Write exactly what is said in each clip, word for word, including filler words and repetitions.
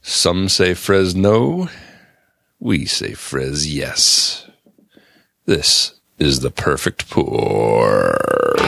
Some say Fresno. We say Frez yes. This is the perfect pour.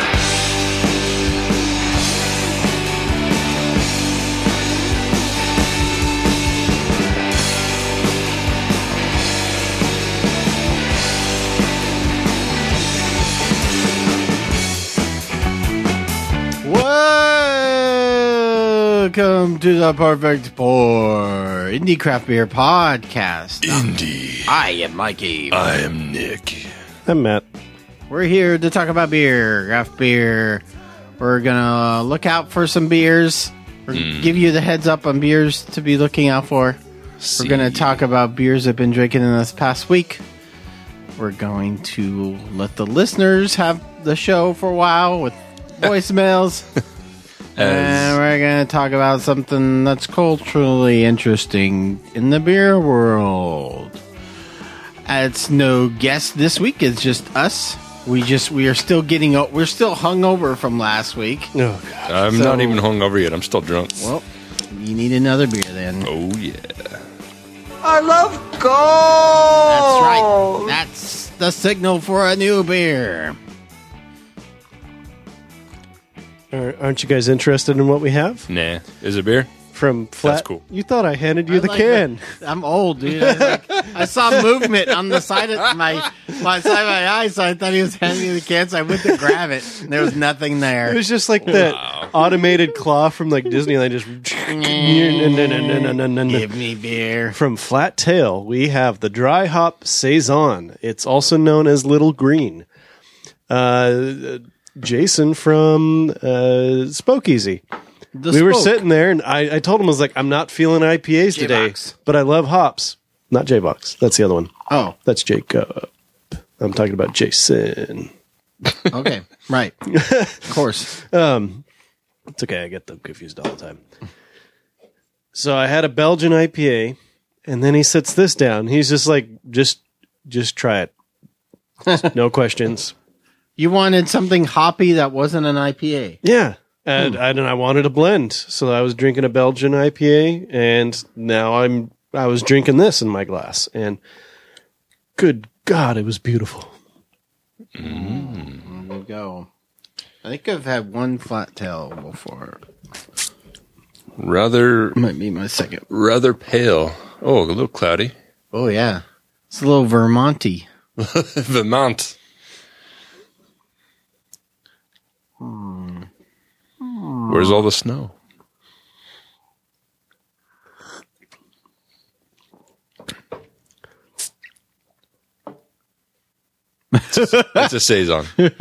Welcome to the Perfect Pour Indie Craft Beer Podcast. Indie. I am Mikey. I am Nick. I'm Matt. We're here to talk about beer, craft beer. We're gonna look out for some beers. We're Mm. give you the heads up on beers to be looking out for. See. We're gonna talk about beers I've been drinking in this past week. We're going to let the listeners have the show for a while with voicemails. And we're going to talk about something that's culturally interesting in the beer world. It's no guest this week. It's just us. We just we are still getting we're still hungover from last week. Oh, God. I'm So- not even hungover yet. I'm still drunk. Well, you need another beer then. Oh, yeah. I love gold. That's right. That's the signal for a new beer. Are- Aren't you guys interested in what we have? Nah. Is it beer? From Flat. That's cool. You thought I handed you I the like can. that. I'm old, dude. I, was like, I saw movement on the side of my my side of my eye, so I thought he was handing me the can. So I went to grab it. And there was nothing there. It was just like that automated claw from like Disneyland. Just Give me beer. from Flat Tail, we have the dry hop saison. It's also known as Little Green. Uh, Jason from uh, Spokeasy. The We were spoke. sitting there, and I, I told him I was like, I'm not feeling I P As today, J-Box. but I love hops. Not J-Box. That's the other one. Oh, That's Jacob. I'm talking about Jason. okay, right. Of course. It's okay. I get them confused all the time. So I had a Belgian I P A, and then he sits this down. He's just like, just, just try it. No questions. You wanted something hoppy that wasn't an I P A. Yeah. And, and I wanted a blend. So I was drinking a Belgian I P A, and now I'm, I was drinking this in my glass. And good God, it was beautiful. There we go. I think I've had one flat tail before. Rather, Might be my second. rather pale. Oh, a little cloudy. Oh, yeah. It's a little Vermonty. Vermont. Where's all the snow? It's a saison.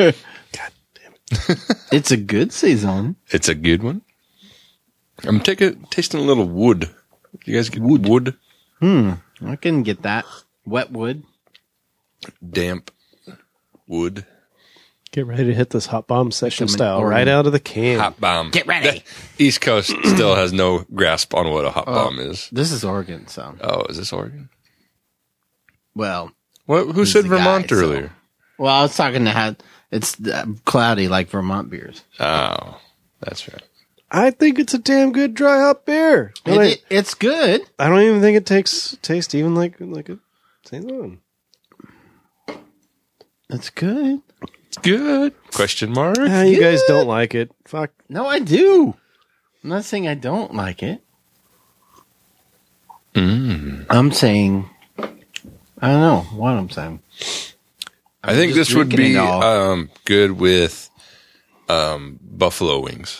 It's a good saison. It's a good one. I'm taking tasting a little wood. You guys get wood? Wood, I can get that. Wet wood. damp wood, Get ready to hit this hot bomb session Like a style McLaurin. right out of the can. hot bomb. Get ready. East Coast still has no grasp on what a hot bomb is. This is Oregon, so. Oh, is this Oregon? Well, What? Who He's said the guy, Vermont so- earlier? well, I was talking to had it's uh, cloudy like Vermont beers. Oh, that's right. I think it's a damn good dry hop beer. And It, I, it- it's good. I don't even think it takes taste even like like a saison. It's good. It's good. Question mark. Ah, you guys good. don't like it. Fuck. No, I do. I'm not saying I don't like it. I'm saying I don't know what I'm saying. I think just this would drinking be it all. um, good with um, buffalo wings.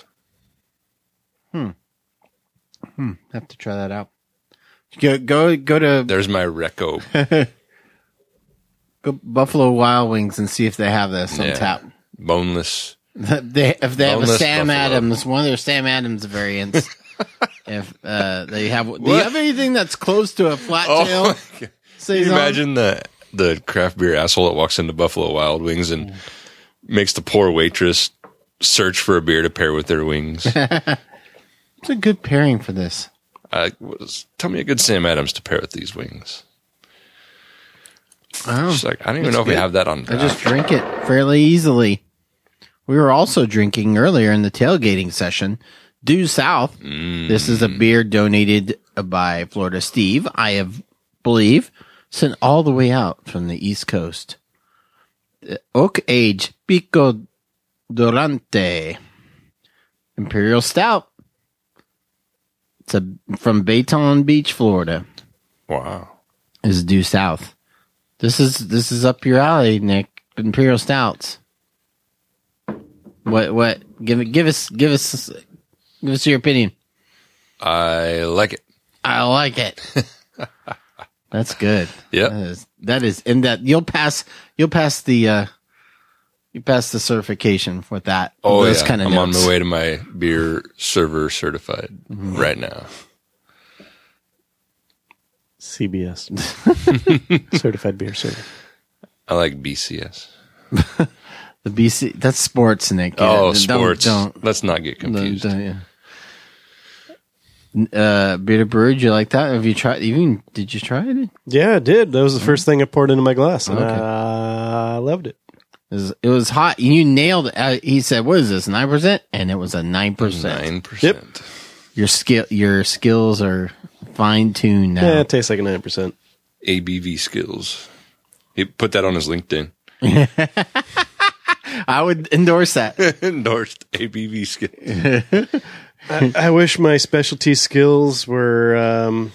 Have to try that out. Go go go to There's my reco. go Buffalo Wild Wings and see if they have this on Yeah. tap. Boneless. They, if they have a Boneless Sam buffalo. Adams, one of their Sam Adams variants. if uh, they have, do you have anything that's close to a flat tail? Oh, can you Saison? imagine the the craft beer asshole that walks into Buffalo Wild Wings and makes the poor waitress search for a beer to pair with their wings? It's a good pairing for this. uh, was, tell me a good Sam Adams to pair with these wings. Oh, She's like, I don't even It's know if we good. have that on I draft. just drink it fairly easily. We were also drinking earlier in the tailgating session, Due South. This is a beer donated by Florida Steve. I have, believe, sent all the way out from the East Coast. The Oak Age Pico Durante Imperial Stout. It's a, from Baytown Beach, Florida. Wow. Is due south. This is this is up your alley, Nick. Imperial Stouts. What what? Give it. Give us. Give us. Give us your opinion. I like it. I like it. That's good. Yep. That is, that is in that you'll pass. You'll pass the. Uh, you pass the certification with that. Oh those yeah. kind of I'm notes. on my way to my beer server certified Mm-hmm. right now. C B S. Certified beer server. I like B C S. The B C. That's sports, Nick. Oh, Yeah, don't- sports. Don't. Let's not get don't, confused. don't yeah. Uh, Bearded Brew, did you like that? Have you tried? Even did you try it? Yeah, I did. That was the first thing I poured into my glass, and Okay. I loved it. It was, it was hot. You nailed it. Uh, he said, "What is this? Nine percent?" And it was a nine percent. Nine percent. Your skill, your skills are fine tuned now. Yeah, it tastes like a nine percent. A B V skills. He put that on his LinkedIn. I would endorse that. Endorsed A B V skills. I, I wish my specialty skills were um,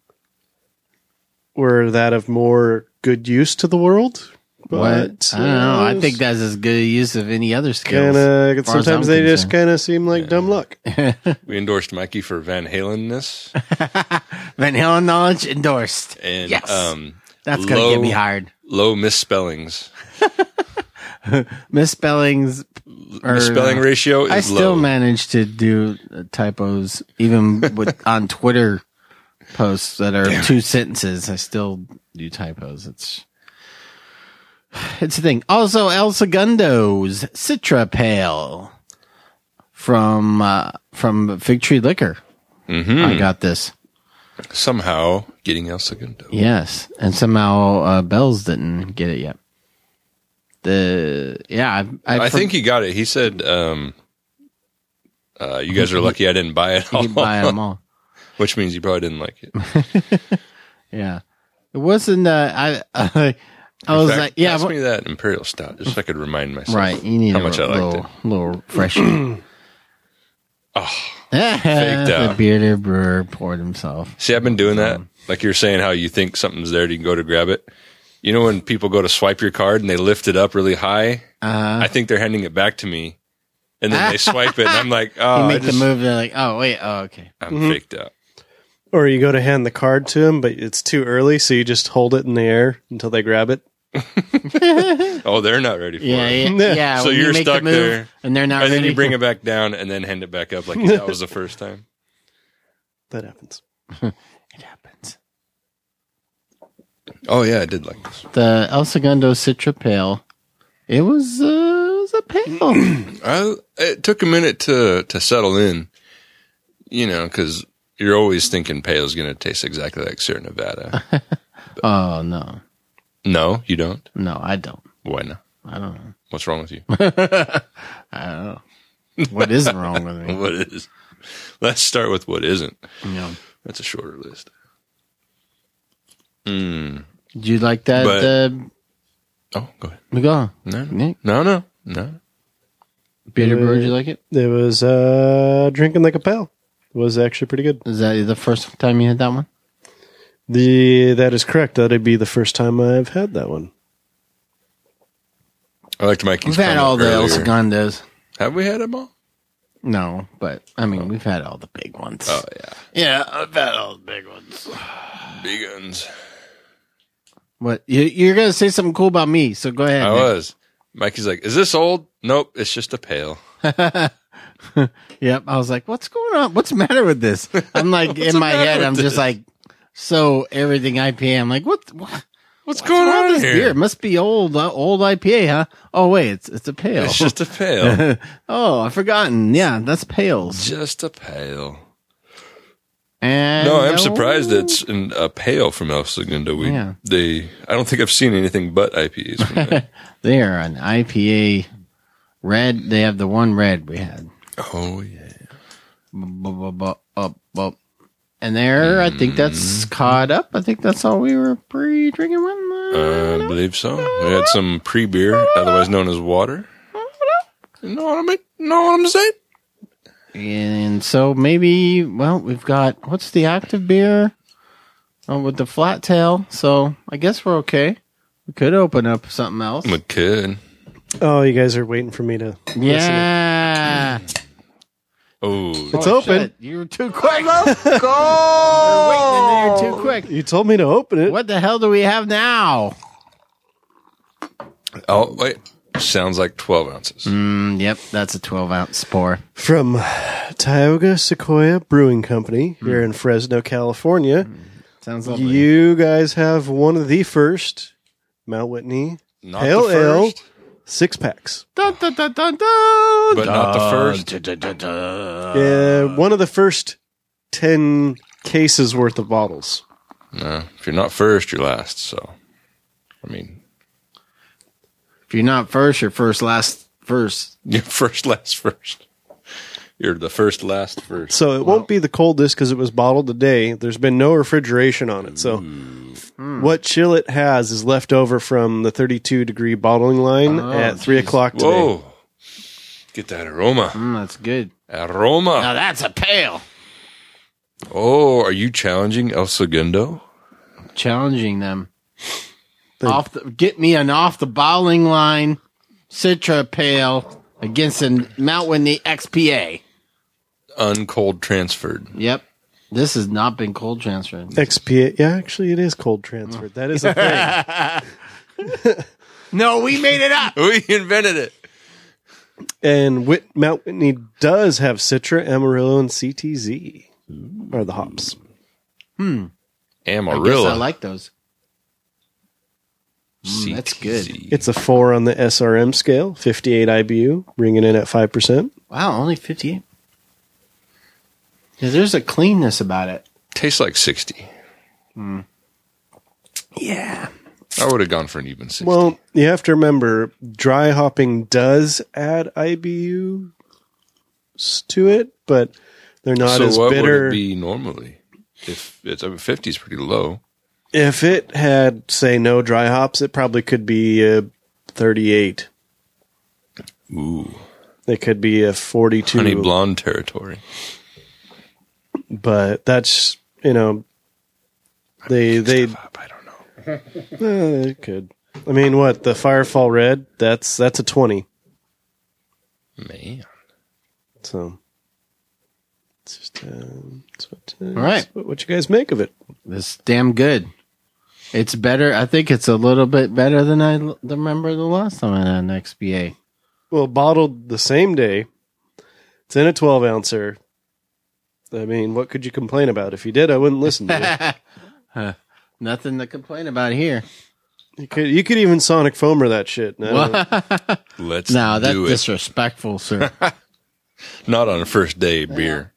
were that of more good use to the world. What? But I don't know. I think that's as good a use of any other skills. kind of. as far as Sometimes I'm they just concerned. kind of seem like dumb luck. We endorsed Mikey for Van Halen-ness. Van Halen knowledge endorsed. And Yes. um, That's gonna low, get me hired. Low misspellings. Misspellings. Or, Misspelling uh, ratio is I still low. manage to do uh, typos, even with on Twitter posts that are two sentences. I still do typos. It's it's a thing. Also, El Segundo's Citra Pale from uh, from Fig Tree Liquor. Mm-hmm. I got this. Somehow getting El Segundo. Yes, and somehow uh, Bells didn't get it yet. The yeah, I, I, I think he got it. He said, um, uh, "You guys are lucky I didn't buy it all," he buy them all. which means you probably didn't like it. Yeah, it wasn't. Uh, I I, I In was fact, like, yeah, pass what- me that Imperial Stout just so I could remind myself. right. You need how a much I liked little, it. little fresher. Oh, The out. bearded brewer poured himself. see, I've been doing that. Like you're saying, how you think something's there, you can go to grab it. You know, when people go to swipe your card and they lift it up really high, Uh, I think they're handing it back to me, and then they swipe it, and I'm like, oh, you I make just, the move. They're like, oh wait, oh okay. I'm faked out. Or you go to hand the card to them, but it's too early, so you just hold it in the air until they grab it. Oh, they're not ready for Yeah, it. yeah. yeah So when you you're make the stuck move there, and they're not and then ready. you bring it back down and then hand it back up like that was the first time. That happens. It happens. Oh yeah, I did like this. The El Segundo Citra Pale. It was, uh, it was a pale. I, it took a minute to to settle in, you know, because you're always thinking pale is going to taste exactly like Sierra Nevada. Oh no, No, you don't. no, I don't. Why not? I don't know. What's wrong with you? I don't know. What is wrong with me? What is? Let's start with what isn't. No. That's a shorter list. Mm. Did you like that? But- uh, Oh, go ahead. go on. No, Nick? no, no, no. Bearded Brewer, did you like it? It was uh, drinking like a pal. It was actually pretty good. Is that the first time you had that one? The that is correct. That'd be the first time I've had that one. I liked Mikey's. We've had comment all the El earlier. Segundos. Have we had them all? No, but I mean, we've had all the big ones. Oh yeah, Yeah, I've had all the big ones. big guns. What? You, you're going to say something cool about me, so go ahead. I Nick. was. Mikey's like, "Is this old?" Nope, it's just a pail. Yep. I was like, what's going on? What's the matter with this? I'm like, What's in the my matter head, with I'm this? just like, so everything I P A. I'm like, what? what What's, what's going wrong on with this here? beer? It must be old, uh, old I P A, huh? Oh, wait, it's it's a pale. It's just a pail. oh, I've forgotten. Yeah, that's pails. just a pail. And No, I'm no- surprised it's in a pail from El Segundo. We, Yeah. they, I don't think I've seen anything but I P As from that. They are an I P A red. They have the one red we had. Oh yeah. Bu- bu- bu- bu- up, up. And there, I think that's caught up. I think that's all we were pre-drinking with. Uh, I believe so. We had some pre-beer, otherwise known as water. You know what I mean? Know what I'm saying? And so maybe, well, we've got, what's the active beer? Oh, with the flat tail. So I guess we're okay. We could open up something else. We could. Oh, you guys are waiting for me to. Yeah. Oh, It's Oh, open. shit. You were too quick. Let's You're go. waiting in there too quick. You told me to open it. What the hell do we have now? oh, wait. Sounds like twelve ounces. Mm, yep, that's a twelve ounce spore. From Tioga Sequoia Brewing Company here in Fresno, California. Sounds lovely. You guys have one of the first Mount Whitney Not Pale the Ale first, six packs. Dun, dun, dun, dun, dun. but not the first. Dun, dun, dun, dun. Yeah, one of the first ten cases worth of bottles. No, if you're not first, you're last. So, I mean, If you're not first, you're first, last, first. you're first, last, first. You're the first, last, first. So it won't be the coldest because it was bottled today. There's been no refrigeration on it. So what chill it has is left over from the thirty-two degree bottling line Oh, at three geez. o'clock today. Whoa. Get that aroma. Mm, that's good. Aroma. Now that's a pale. Oh, are you challenging El Segundo? Challenging them. They- off the, get me an off the bottling line Citra Pale against a Mount Whitney X P A. Uncold transferred. Yep. This has not been cold transferred. X P A. Yeah, actually, it is cold transferred. That is a thing. No, we made it up. We invented it. And Whit- Mount Whitney does have Citra, Amarillo, and C T Z are the hops. I guess Amarillo. I like those. Mm, that's good. C T Z. It's a four on the S R M scale, fifty-eight I B U, bringing in at five percent. Wow, only fifty-eight. Yeah, there's a cleanness about it. Tastes like sixty. Yeah. I would have gone for an even sixty. Well, you have to remember, dry hopping does add I B U s- to it, but they're not so as what bitter. would it be normally? If it's I mean, fifty is pretty low. If it had, say, no dry hops, it probably could be a thirty-eight. Ooh, It could be a forty-two. honey blonde territory. But that's, you know, they they Stuff up, I don't know. uh, it could. I mean, what the Firefall Red? That's that's a twenty. Man, So it's just uh, it's what, uh, All right. it's what, what you guys make of it. It's damn good. It's better. I think it's a little bit better than I l- remember the last time I had an X P A. Well, bottled the same day. It's in a twelve ouncer. I mean, what could you complain about? If you did, I wouldn't listen to you. Nothing to complain about here. You could you could even sonic foamer that shit. No, let's No, that's do it. disrespectful, sir. Not on a first day beer.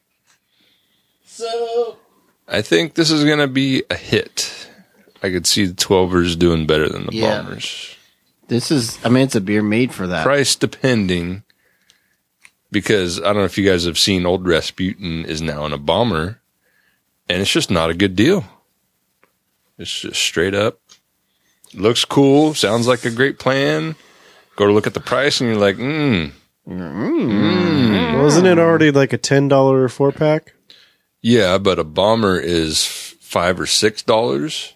So I think this is going to be a hit. I could see the twelvers doing better than the Yeah. bombers. this is. I mean, it's a beer made for that. Price depending, because I don't know if you guys have seen Old Rasputin is now in a bomber, and it's just not a good deal. It's just straight up. Looks cool. Sounds like a great plan. Go to look at the price, and you're like, mm. wasn't it already like a ten dollar four pack? Yeah, but a bomber is five or six dollars,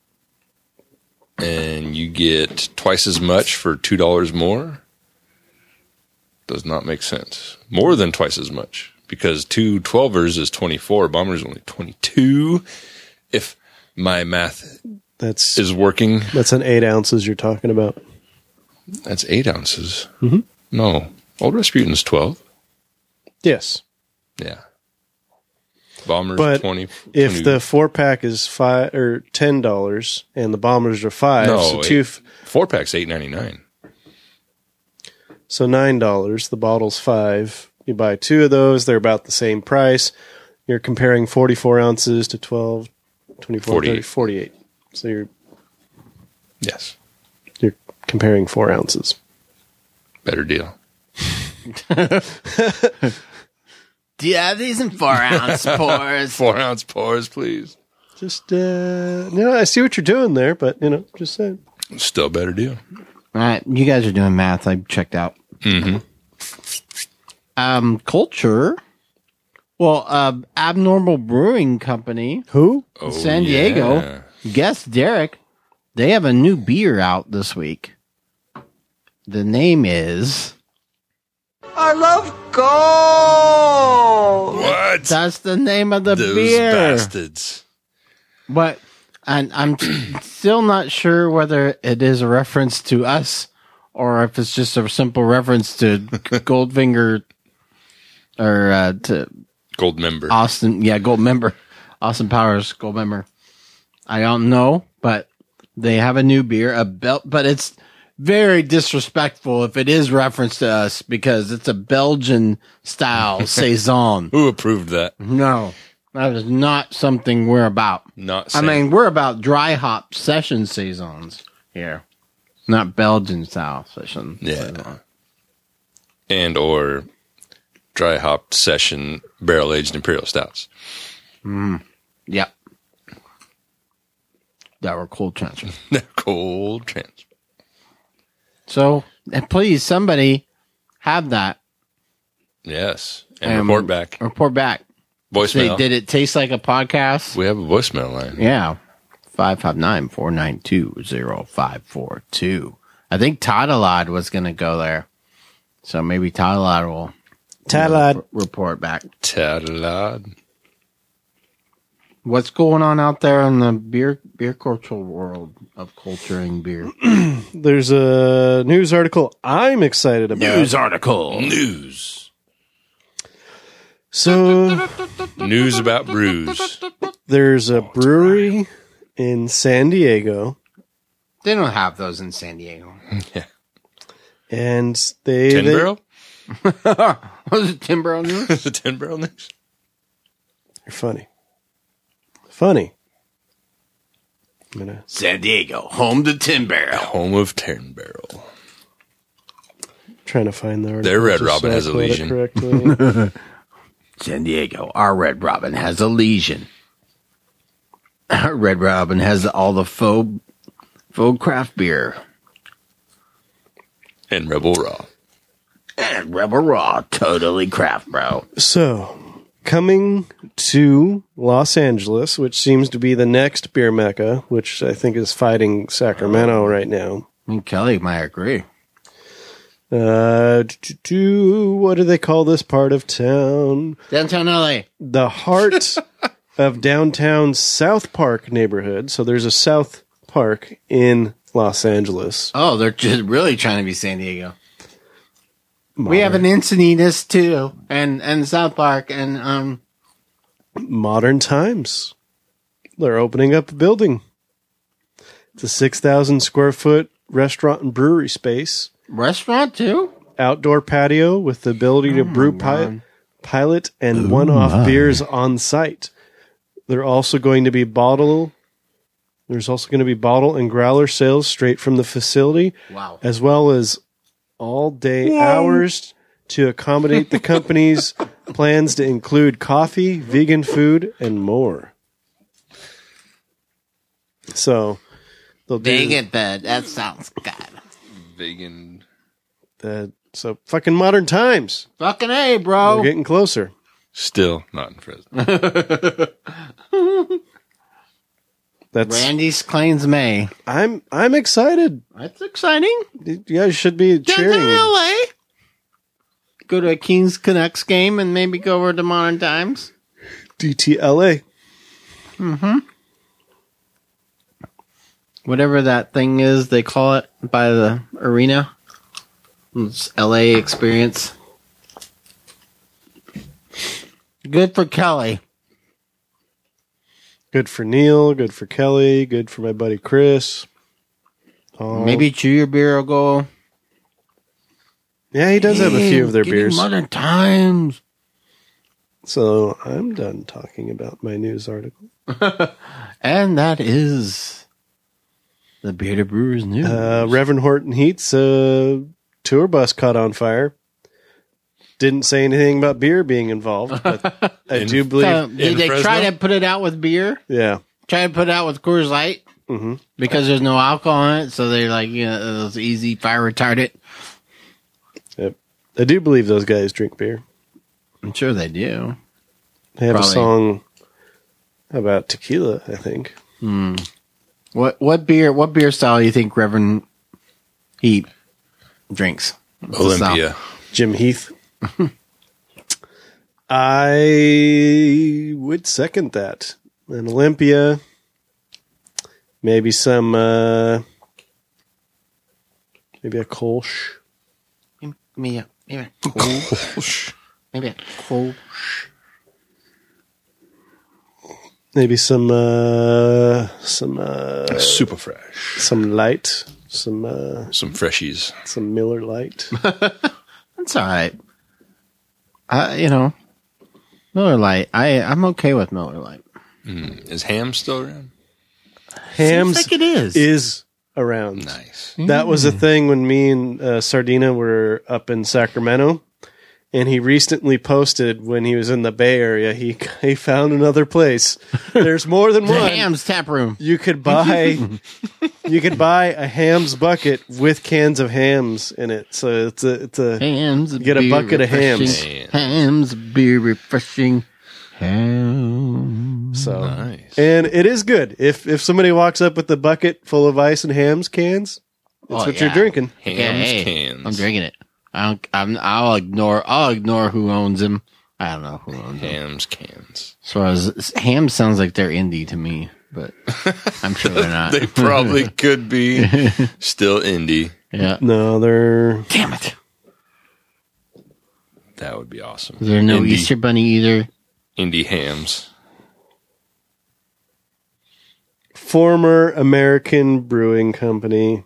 and you get twice as much for two dollars more. Does not make sense. More than twice as much, because two twelvers is twenty-four. Bombers only twenty-two. If my math That's is working, that's an eight ounces you're talking about. that's eight ounces. Mm-hmm. No, Old Rasputin's twelve. Yes, Yeah. Bombers but twenty. if twenty the four pack is five or ten dollars and the bombers are five, no so two, eight, four packs eight ninety nine. so nine dollars. The bottle's five. You buy two of those; they're about the same price. You're comparing forty-four ounces to twelve, twenty-four, forty-eight. thirty, forty-eight. So you're Yes, you're comparing four ounces. better deal. Do you have these in four ounce pours? Four ounce pours, please. Just, uh, you know, I see what you're doing there, but, you know, just saying. Still a better deal. All right, you guys are doing math. I checked out. Mm-hmm. Um, culture. Well, uh, Abnormal Brewing Company, Who? Oh, San Diego. yeah. Guess Derek. They have a new beer out this week. The name is. I love gold. What? That's the name of the Those beer. bastards. But and I'm still not sure whether it is a reference to us or if it's just a simple reference to Goldfinger or uh, to Gold member. Austin. Yeah, Gold Member. Austin Powers, Gold Member. I don't know, but they have a new beer, a belt, but it's very disrespectful if it is reference to us because it's a Belgian style saison. Who approved that? No, that is not something we're about. Not I saying. mean, we're about dry hop session saisons here, not Belgian style session. Yeah. saison. And or dry hopped session barrel aged imperial stouts. Yep. That were cold transfer. Cold trans. So, and please, somebody have that Yes. And Um, report back. Report back. Say, Voicemail. did it taste like a podcast? We have a voicemail line. Yeah. five five nine, four nine two, zero five four two. I think Toddalad was going to go there. So maybe Toddalad will Talad. r- report back. Tadalad. What's going on out there in the beer beer cultural world of culturing beer? There's a news article I'm excited about. article. News. So News about brews. there's a brewery in San Diego, They don't have those in San Diego. Yeah. and they, Ten they barrel? Was it Tim Brown News? Is it ten barrel news? You're funny, funny. I'm gonna San Diego, home to Tim Barrel. Home of ten barrel. trying to find the article. Their Red just Robin so I has a quote it lesion. correctly. San Diego, our Red Robin has a lesion. Our Red Robin has all the faux, faux craft beer. And Rebel Raw. And Rebel Raw, totally craft, bro. So, coming to Los Angeles, which seems to be the next beer mecca, which I think is fighting Sacramento right now. I mean, Kelly might agree. Uh, do- do- do- what do they call this part of town? Downtown L A. The heart of downtown South Park neighborhood. So there's a South Park in Los Angeles. Oh, they're just really trying to be San Diego. We have an Encinitas too, and and South Park, and um, Modern Times. They're opening up a building. It's a six thousand square foot restaurant and brewery space. restaurant too. Outdoor patio with the ability to brew pi- God. pilot and one-off beers on site. They're also going to be bottle. There's also going to be bottle and growler sales straight from the facility, Wow. as well as all-day hours to accommodate the company's plans to include coffee, vegan food, and more. So they'll do Dang it, bud. That sounds good. Vegan. that. So fucking Modern Times. Fucking A, We're bro. getting closer. Still not in Fresno. That's Randy's claims May. I'm I'm excited. That's exciting. You guys should be Downtown cheering. L A. Go to a Kings Canucks game and maybe go over to Modern Times. D T L A. Whatever that thing is they call it by the arena. It's L A experience. Good for Kelly. Good for Neil. Good for Kelly. Good for my buddy Chris. Oh, Maybe Chew Your Beer will go. Yeah, he does have a few of their Give me beers. Modern Times. So I'm done talking about my news article. And that is the Bearded Brewers news. Uh, Reverend Horton Heat's uh, tour bus caught on fire. didn't say anything about beer being involved, but I In- do believe, So, did in they Fresno? try to put it out with beer? yeah. Try to put it out with Coors Light? hmm Because there's no alcohol in it, so they're like, you know, it's easy, fire retardant. Yep. I do believe those guys drink beer. I'm sure they do. They have Probably. a song about tequila, I think. Hmm. What what beer what beer style do you think Reverend Heat drinks? What's the style? Olympia. Jim Heath. I would second that. An Olympia, maybe some, uh, maybe a Kolsch. Maybe a, maybe a cool. maybe a cool. Maybe some, uh, some, uh, Super fresh. some light, some, uh, Some freshies. some Miller Light. That's all right. I you know Miller Lite. I I'm okay with Miller Lite. Mm. Is ham still around? Hams Seems like it is. is around. Nice. That was a thing when me and uh, Sardina were up in Sacramento, and he recently posted when he was in the Bay Area. He he found another place. There's more than The one. Ham's Tap Room. You could buy you could buy a hams bucket with cans of hams in it. So it's a it's a Hams. get a beer bucket of hams. refreshing. Hams beer refreshing. Hams. so Nice. and it is good. If if somebody walks up with a bucket full of ice and hams cans, that's Oh, what yeah. you're drinking. Hams Yeah, hey, cans. I'm drinking it. I don't. I'm, I'll ignore. I'll ignore who owns them. I don't know who owns them. Hams cans. As far as ham sounds like they're indie to me, but I'm sure they're not. They probably could be still indie. Yeah. No, they're Damn it. That would be awesome. Is there no indie, Easter Bunny either? indie hams. former American Brewing Company.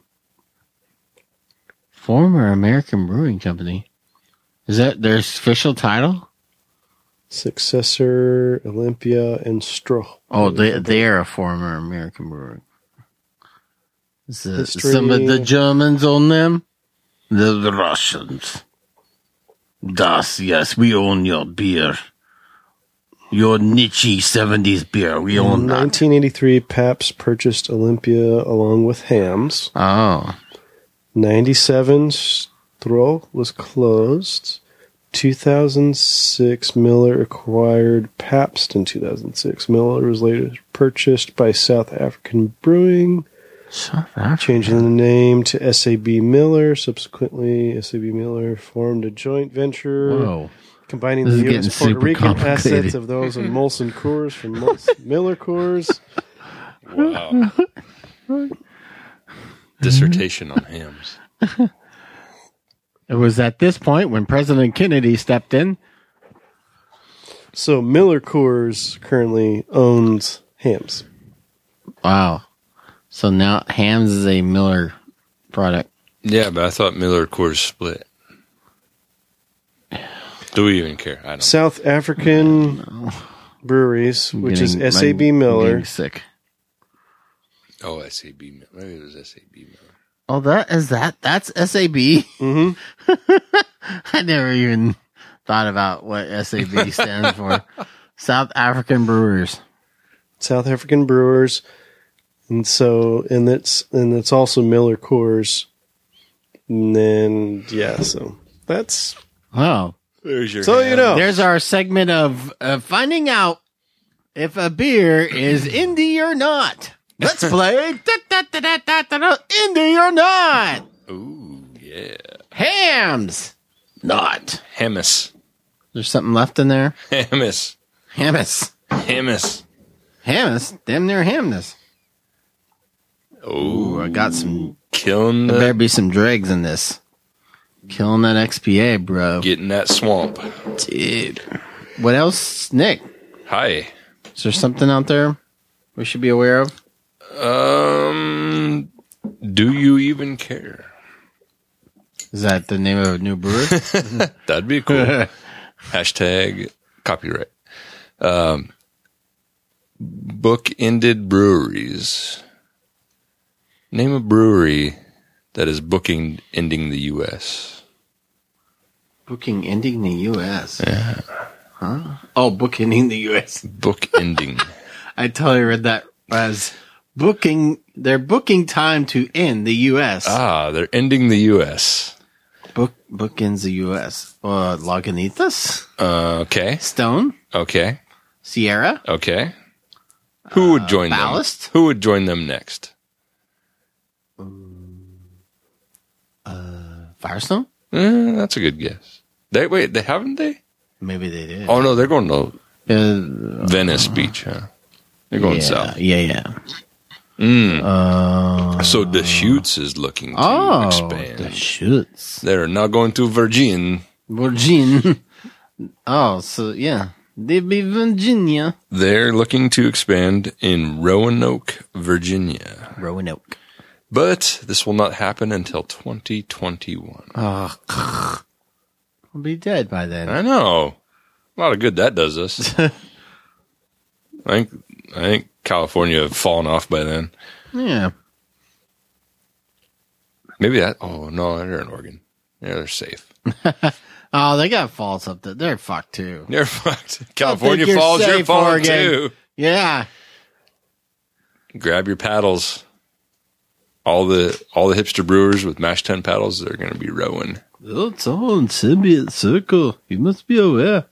Former American Brewing Company. Is that their official title? Successor, Olympia, and Stroh. Oh, they they're a former American brewer. Is the, History. some of the Germans own them? The, the Russians. Das, yes, we own your beer. Your niche seventies beer, we own In that. nineteen eighty-three, Pabst purchased Olympia along with Hams. Oh, ninety-seven, Stroh was closed. two thousand six, Miller acquired Pabst in two thousand six. Miller was later purchased by South African Brewing, South Africa. changing the name to S A B Miller. Subsequently, S A B Miller formed a joint venture Whoa. combining This is the U getting S Puerto super Rican complicated. assets of those of Molson Coors from Molson Miller Coors. Wow. Dissertation on hams. It was at this point when President Kennedy stepped in. So Miller Coors currently owns Hams. Wow. So now Hams is a Miller product. Yeah, but I thought Miller Coors split. Do we even care? I don't. South African Breweries, I'm which is getting- S A B I'm Miller. getting sick. Oh, S A B Miller. Maybe it was S A B Miller. Oh, that is that. That's S A B. hmm I never even thought about what S A B stands for. South African Brewers. South African Brewers, and so and it's and it's also Miller Coors. And then yeah, so that's Oh, There's your so you know. there's our segment of uh, finding out if a beer is indie or not. Let's play Da-da-da-da-da-da, indie or not. Ooh, yeah. Hams, not. Hamas. There's something left in there. Hamas. Hamas, Hamas. Hamas, damn near Hamness. Oh, Ooh, I got some. killing There better the, be some dregs in this. Killing that X P A, bro. getting that swamp. Dude. What else, Nick? Hi. Is there something out there we should be aware of? Um, do you even care? Is that the name of a new brewer? That'd be cool. Hashtag copyright. Um, book-ended breweries. Name a brewery that is booking ending the U S. Booking ending the U S. Yeah. Huh? Oh, book ending the U S. Book ending. I totally read that as booking. They're booking time to end the U S. Ah, they're ending the U S. Book book ends the U S. Uh, Lagunitas, Uh, okay. Stone, Okay. Sierra, Okay. Who would join Ballast? them? Who would join them next? Firestone. Eh, that's a good guess. They wait. They haven't they? Maybe they did. Oh no, they're going to Uh, Venice Beach. Huh? They're going yeah, south. Yeah, yeah. Mm. Uh, So Deschutes is looking to oh, expand. the shoots. They're not going to Virgin. Virgin. Oh, so yeah. They be Virginia. They're looking to expand in Roanoke, Virginia. Roanoke. But this will not happen until twenty twenty-one. Oh, I'll be dead by then. I know. A lot of good that does us. I think I think California have fallen off by then. Yeah. Maybe that. Oh no, they're in Oregon. Yeah, they're safe. Oh, they got falls up there. They're fucked too. They're fucked. California you're falls. You're safe, falling Oregon. too. Yeah. Grab your paddles. All the all the hipster brewers with mash tun paddles, they're going to be rowing. Oh, it's all in Symbiote Circle. You must be aware.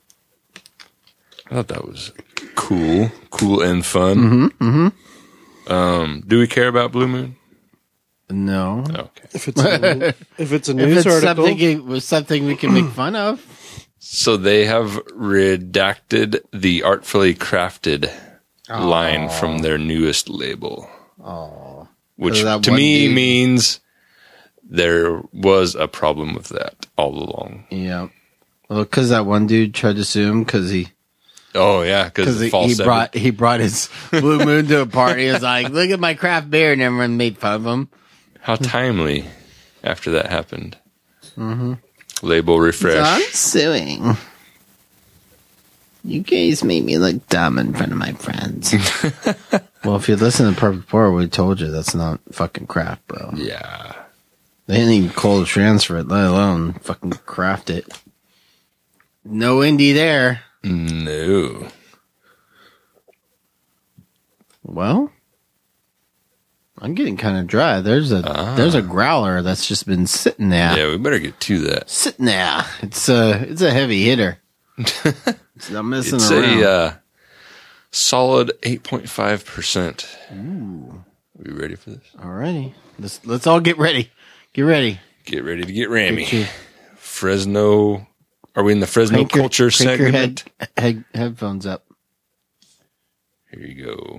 I thought that was cool, cool and fun. Mm-hmm, mm-hmm. Um, do we care about Blue Moon? No. Okay. If it's a, if it's a If news it's article, something, it was something we can make fun of. So they have redacted the artfully crafted line from their newest label. Oh. Which So that to one me dude- means there was a problem with that all along. Yeah. Well, because that one dude tried to sue him because he Oh yeah, because because he, he brought he brought his Blue Moon to a party. He was like, "Look at my craft beer," and everyone made fun of him. How timely after that happened. Mm-hmm. Label refresh. So I'm suing. You guys made me look dumb in front of my friends. Well, if you listen to Perfect Pour, we told you that's not fucking craft, bro. Yeah. They didn't even cold transfer it, let alone fucking craft it. No indie there. No. Well, I'm getting kind of dry. There's a Ah. there's a growler that's just been sitting there. Yeah, we better get to that. Sitting there. It's a it's a heavy hitter. It's not messing It's around. a uh, solid eight point five percent. Are we ready for this? Alrighty. Let's let's all get ready. Get ready. Get ready to get rammy. Get your- Fresno. Are we in the Fresno crank your- culture crank your segment? head, head, headphones up. Here you go.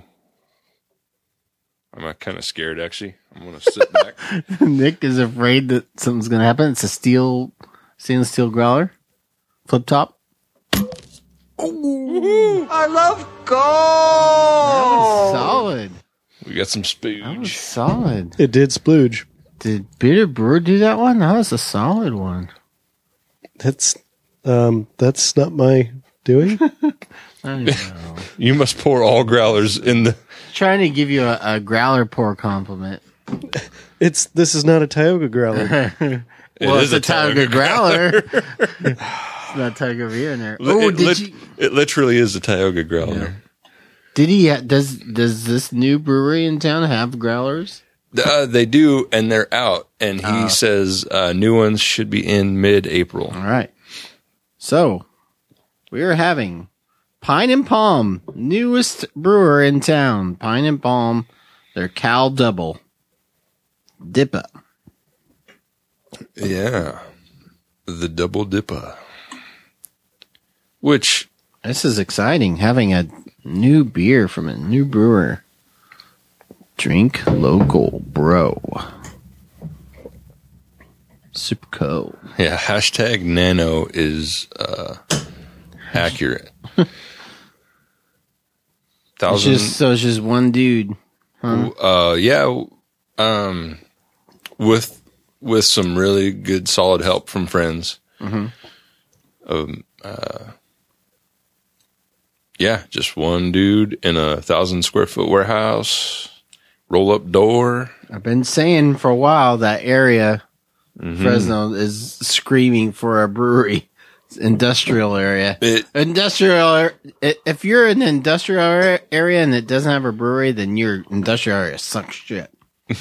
I'm kind of scared, actually. I'm going to sit back. Nick is afraid that something's going to happen. It's a steel, stainless steel growler. Flip top. I love That gold. was solid. We got some That was spooge. solid. it did splooge. Did Bitter Brewer do that one? That was a solid one. That's um, that's not my doing. I don't know. You must pour all growlers in the... Trying to give you a, a growler pour compliment. It's this is not a Tioga growler. Well, is it's a a Tioga Tioga growler. It's not Tioga beer in there. Li- Oh, it, did lit- you? it literally is a Tioga growler. Did he? Ha- does Does this new brewery in town have growlers? Uh, they do, and they're out. And he says uh, new ones should be in mid-April. All right. So we are having Pine and Palm, newest brewer in town. Pine and Palm, their Cal Double Dipper. Yeah. The Double Dipper. Which, This is exciting, having a new beer from a new brewer. Drink local, bro. Super cool. yeah, hashtag nano is uh, accurate. It's Thousand, just, so it's just one dude. uh, yeah, um, with with some really good, solid help from friends. Um, uh, yeah, just one dude in a thousand square foot warehouse, roll up door. I've been saying for a while that area Mm-hmm. Fresno is screaming for a brewery. It's industrial area. It- industrial. ar- i- If you're in an industrial ar- area and it doesn't have a brewery, then your industrial area sucks shit.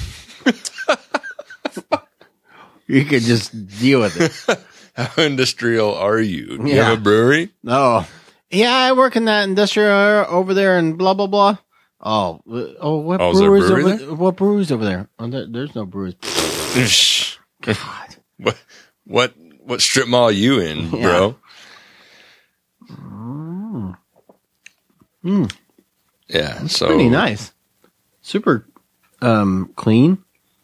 You could just deal with it. How industrial are you? Do you Yeah. have a brewery? Oh, yeah, I work in that industrial area over there and blah blah blah. Oh, uh, oh, what Oh, is there a breweries brewery over there? there? What breweries over there? Oh, there? There's no breweries. God. what what what strip mall you in, Yeah. bro? Mm. Yeah, so Pretty nice. Super um, clean.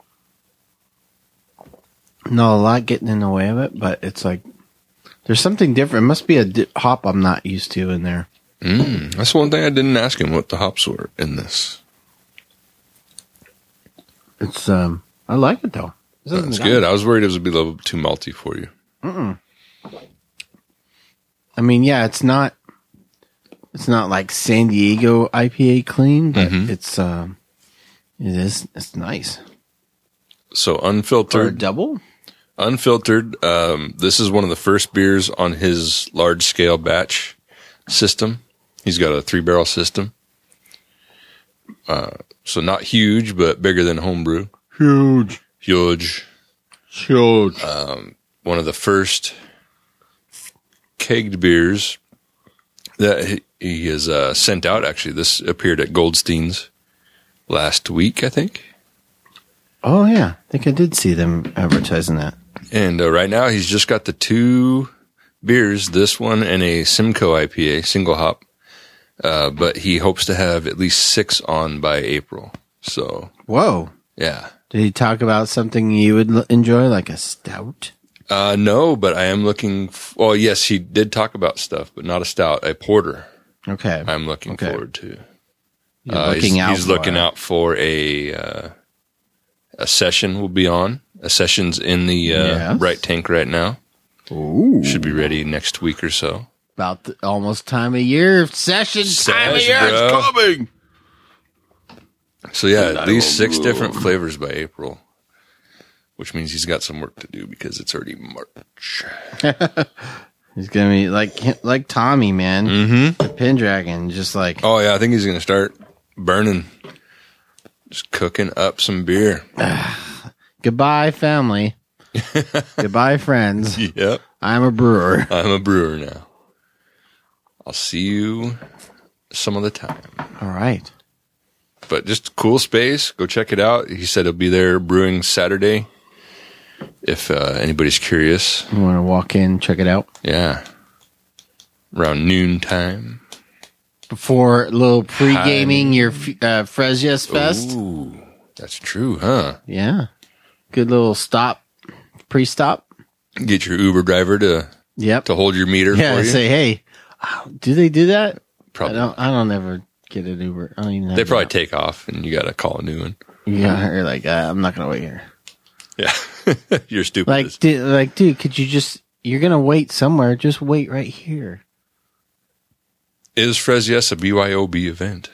Not a lot getting in the way of it, but it's like there's something different. It must be a di- hop I'm not used to in there. Mm, that's one thing I didn't ask him what the hops were in this. It's um, I like it though. This isn't That's got- good. I was worried it was gonna be a little too malty for you. I mean, yeah, it's not. It's not like San Diego I P A clean, but Mhm. it's um, it is. It's nice So for a unfiltered, double. unfiltered. Um, this is one of the first beers on his large scale batch system. He's got a three barrel system. Uh, so not huge, but bigger than homebrew. Huge, Huge. huge. One of the first kegged beers that he, he has uh, sent out. Actually, this appeared at Goldstein's last week, I think. Oh yeah, I think I did see them advertising that. And uh, right now, he's just got the two beers, this one and a Simcoe I P A, single hop. Uh, but he hopes to have at least six on by April. So, Whoa. yeah. Did he talk about something you would l- enjoy, like a stout? Uh, no, but I am looking. F- well, yes, he did talk about stuff, but not a stout, a porter. Okay. I'm looking Okay. forward to. You're Uh, looking he's, out. he's for looking it. out for a uh, a session will be on. A session's in the uh, Yes. right tank right now. Ooh. Should be ready next week or so. About the, almost time of year session. Time of Sesh, year bro. is coming. So yeah, at least six different flavors by April, which means he's got some work to do because it's already March. He's gonna be like like Tommy, man. Mm-hmm. The Pendragon, just like Oh yeah, I think he's gonna start burning, just cooking up some beer. goodbye, family. Goodbye, friends. Yep, I'm a brewer. I'm a brewer now. I'll see you some other time. All right. But just cool space. Go check it out. He said he'll be there brewing Saturday. If uh, anybody's curious, You want to walk in, check it out yeah, around noon time. before a little pre gaming your f- uh, Fresias Fest. Ooh, that's true, huh? Yeah. Good little stop, pre stop. Get your Uber driver to Yep. to hold your meter Yeah. for you. Say, hey, oh, do they do that? Probably. I don't. I don't ever get an Uber. I don't even. Have They probably that. take off, and you got to call a new one. Yeah, you're like, uh, I'm not gonna wait here. Yeah, you're stupid. Like, dude, like, dude, could you just? You're gonna wait somewhere. Just wait right here. Is Fresias a B Y O B event?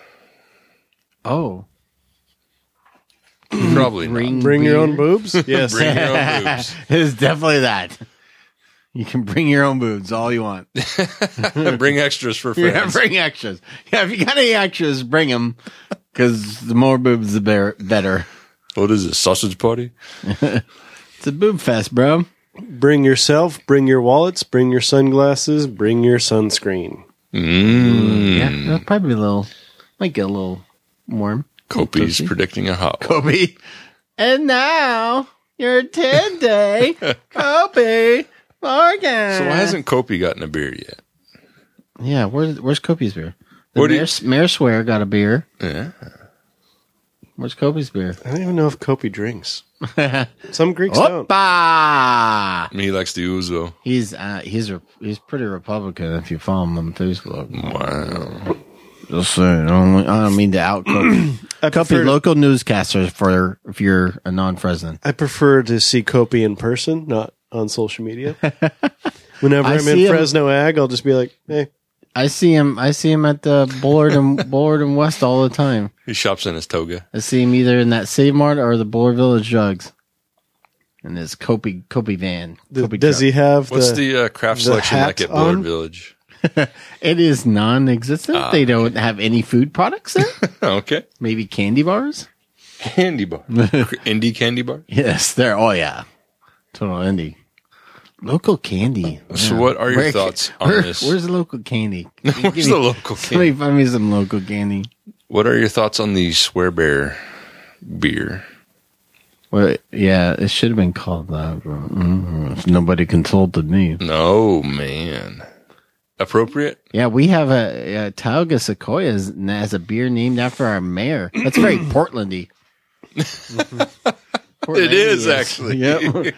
Oh, Probably not. bring, Bring your own beer? boobs? Yes. Bring your own boobs. It's definitely that. You can bring your own boobs all you want. Bring extras for Yeah, friends. bring extras. Yeah, if you got any extras, bring them. Because the more boobs, the better. better. What is this, sausage party? It's a boob fest, bro. Bring yourself, bring your wallets, bring your sunglasses, bring your sunscreen. Mm. Yeah, it'll probably be a little. Might get a little warm. Kopi's Toasty. predicting a hot one. Kobe. And now your ten day Kobe Morgan. So why hasn't Kopi gotten a beer yet? Yeah, where's where's Kobe's beer? The What do you- Mayor, Mayor Swear got a beer. Yeah. Where's Kobe's beer? I don't even know if Kopi drinks. Some Greeks don't. Oppa! I mean, he likes the ouzo. He's uh, he's a, he's pretty Republican if you follow him on Facebook. Wow. Just saying, I don't, I don't mean to out Kobe. I Kobe, prefer, local newscaster for if you're a non-president. I prefer to see Kopi in person, not on social media. Whenever I I'm see in him- Fresno Ag, I'll just be like, hey, I see him. I see him at the Bullard and Bullard and West all the time. He shops in his toga. I see him either in that Save Mart or the Bullard Village Jugs. in his Kobe Kobe van. Th- Kobe does truck. he have What's the, the uh, craft the selection like hat at Bullard on? Village? It is non-existent. They don't have any food products there. Okay. Maybe candy bars. Candy bar. Indie candy bar. Yes, they're. Oh yeah, total indie. Local candy. So Yeah. what are your Where- thoughts on where- this? Where's the local candy? Where's Give the me- local Somebody candy? find me some local candy. What are your thoughts on the Swear Bear beer? Well, yeah, it should have been called that. Mm, if nobody consulted me. No, man. Appropriate? Yeah, we have a, a Tauga Sequoia as, as a beer named after our mayor. That's very Portlandy. It is, actually. Yep.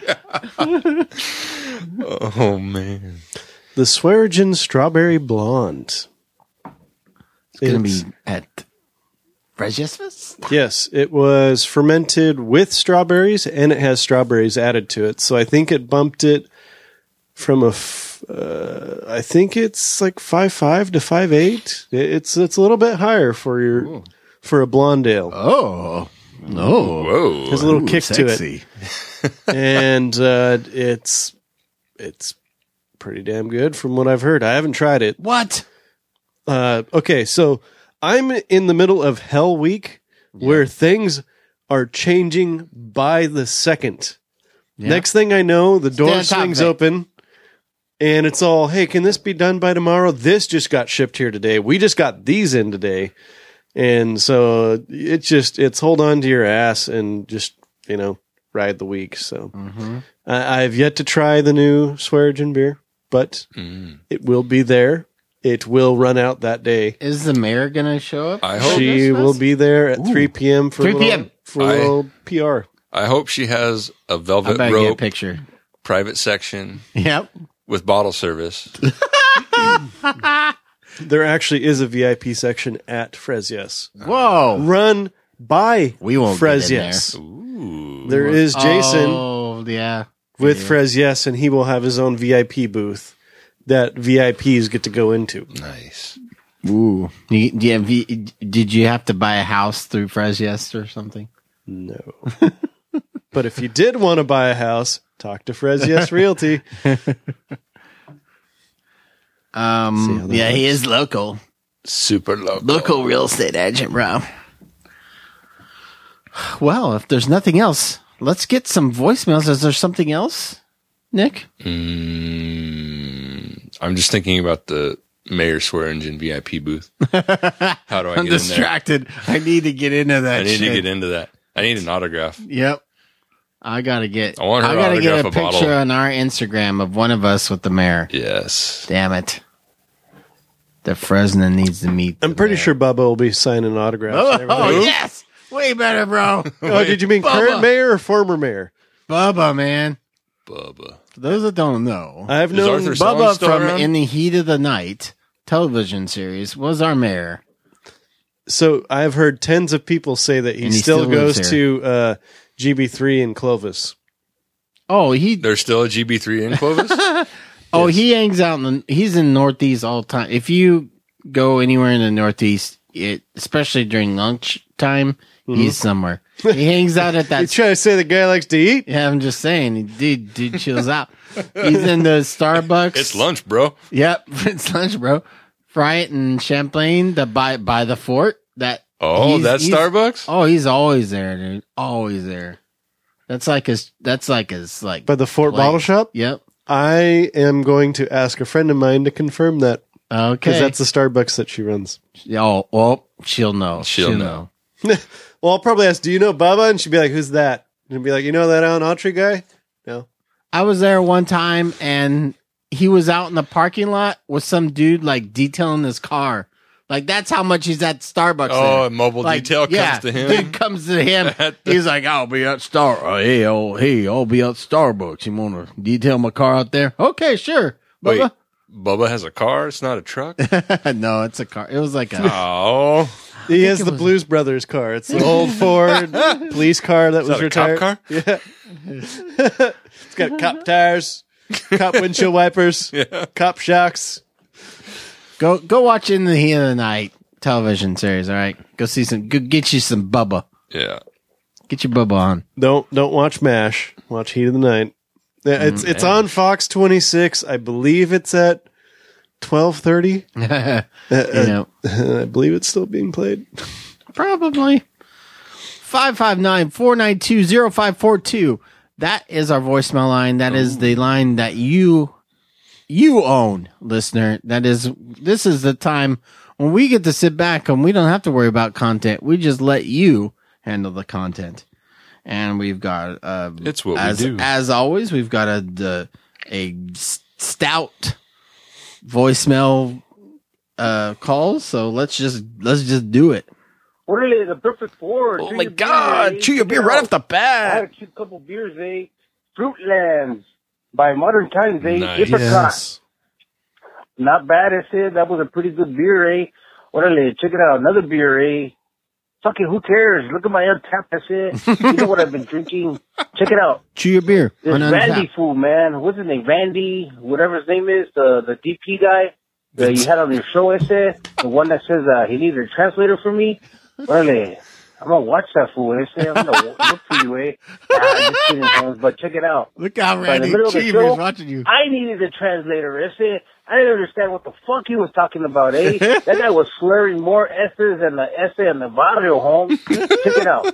Oh, man. the Swearingen Strawberry Blonde? It's going to It's- be at Fresjesfest? Yes, it was fermented with strawberries, and it has strawberries added to it. So I think it bumped it from a, f- uh, I think it's like five five to five eight. It's it's a little bit higher for your for a blonde ale. Oh. No. Whoa. There's a little Ooh, kick sexy. to it, and uh, it's it's pretty damn good from what I've heard. I haven't tried it. What? Uh, okay, so I'm in the middle of Hell Week, where things are changing by the second. Yeah. Next thing I know, the Stay door on top of swings it. open, and it's all, hey, can this be done by tomorrow? This just got shipped here today. We just got these in today. And so it's just, it's hold on to your ass and just, you know, ride the week. So Mm-hmm. I, I've yet to try the new Swearingen beer, but Mm. it will be there. It will run out that day. Is the mayor going to show up? I hope- She will be there at three p.m. for three a little- p.m. for a I- little P R. I hope she has a I velvet better get a rope picture. private section Yep. with bottle service. There actually is a V I P section at Fresies. Whoa. Run by We won't get in there. Fresies. Ooh. There is Jason Oh, yeah. with Yeah. Fresies, and he will have his own V I P booth that V I Ps get to go into. Nice. Ooh. You, do you have, you- did you have to buy a house through Fresjes or something? No. But if you did want to buy a house, talk to Fresies Realty. See how Um, that yeah, he works. is local. Super local. Local real estate agent, bro. Well, if there's nothing else, let's get some voicemails. Is there something else, Nick? Mm, I'm just thinking about the Mayor Swearingen V I P booth. How do I I'm get in there? distracted. I need to get into that I need shit. to get into that. I need an autograph. Yep. I gotta get. I want her I gotta to get a autograph a picture bottle. on our Instagram of one of us with the mayor. Yes. Damn it. The Fresno needs to meet. I'm the pretty mayor. sure Bubba will be signing autographs. and Oh, everything. yes. Way better, bro. Oh, did you mean Bubba. current mayor or former mayor? Bubba, man. Bubba. For those that don't know, I've Is known Arthur Song Bubba still from around? In the Heat of the Night television series was our mayor. So I've heard tens of people say that he, And he still, still lives goes to uh, G B three in Clovis. Oh, he There's still a G B three in Clovis? oh he hangs out in the, he's in Northeast all the time. If you go anywhere in the Northeast, it, especially during lunch time, he's somewhere. He hangs out at You that. trying to say the guy likes to eat? Yeah, I'm just saying, dude, dude chills out. He's in the Starbucks. It's lunch, bro. Yep, it's lunch, bro. Fright and Champlain, the by by the fort. That Oh, he's- that's he's- Starbucks? Oh, he's always there, dude. Always there. That's like his. That's like his. Like. By the Fort Like- Bottle Shop? Yep. I am going to ask a friend of mine to confirm that Okay. because that's the Starbucks that she runs. Oh, well, she'll know. She'll know. Well, I'll probably ask, do you know Bubba? And she'd be like, who's that? And I'd be like, you know that Alan Autry guy? No. I was there one time, and he was out in the parking lot with some dude like detailing his car. Like that's how much he's at Starbucks. Oh, there. a mobile Like, detail yeah, comes to him. Dude comes to him. He's like, "I'll be at Star. Oh, hey, oh, hey, I'll be at Starbucks. You want to detail my car out there? Okay, sure." Wait, Bubba? Bubba has a car? It's not a truck? No, it's a car. It was like a. Oh. He has it the was- Blues Brothers car. It's the old Ford police car that was that a cop retired. car? Yeah. It's got cop tires, cop windshield wipers, Yeah. cop shocks. Go go watch In the Heat of the Night television series. All right, go see some. Go get you some Bubba. Yeah. Get your bubba on. Don't don't watch MASH. Watch Heat of the Night. Yeah, It's it's on Fox twenty-six. I believe it's at twelve thirty. you know, I believe it's still being played. probably. five five nine, four nine two, zero five four two. That is our voicemail line. That is the line that you you own, listener. That is this is the time when we get to sit back and we don't have to worry about content. We just let you handle the content. And we've got uh It's what as, we do. As always, we've got a the, a stout voicemail uh call. So let's just let's just do it. Really, the perfect four. Oh Chew my your God! beer, eh? Chew your beer right off the I bat. had a chew couple beers, eh? Fruitlands by Modern Times, eh? Nice. Apricot. Not bad, I said. That was a pretty good beer, eh? Orale, check it out. Another beer, eh? Fucking who cares? Look at my Untapped, that's it. You know what I've been drinking? Check it out. Chew your beer. This on Randy Untapped. fool, man. What's his name? Randy, whatever his name is, the the D P guy that you had on your show, I said. The one that says uh, he needs a translator for me. Orale. I'm gonna watch that fool. I say I'm gonna look for you, eh? Nah, just kidding, Holmes, but check it out. Look how By the Randy middle of the Cheever show, is watching you. I needed a translator. I said I didn't understand what the fuck he was talking about, eh? That guy was slurring more S's than the essay in the barrio, Holmes. Check it out.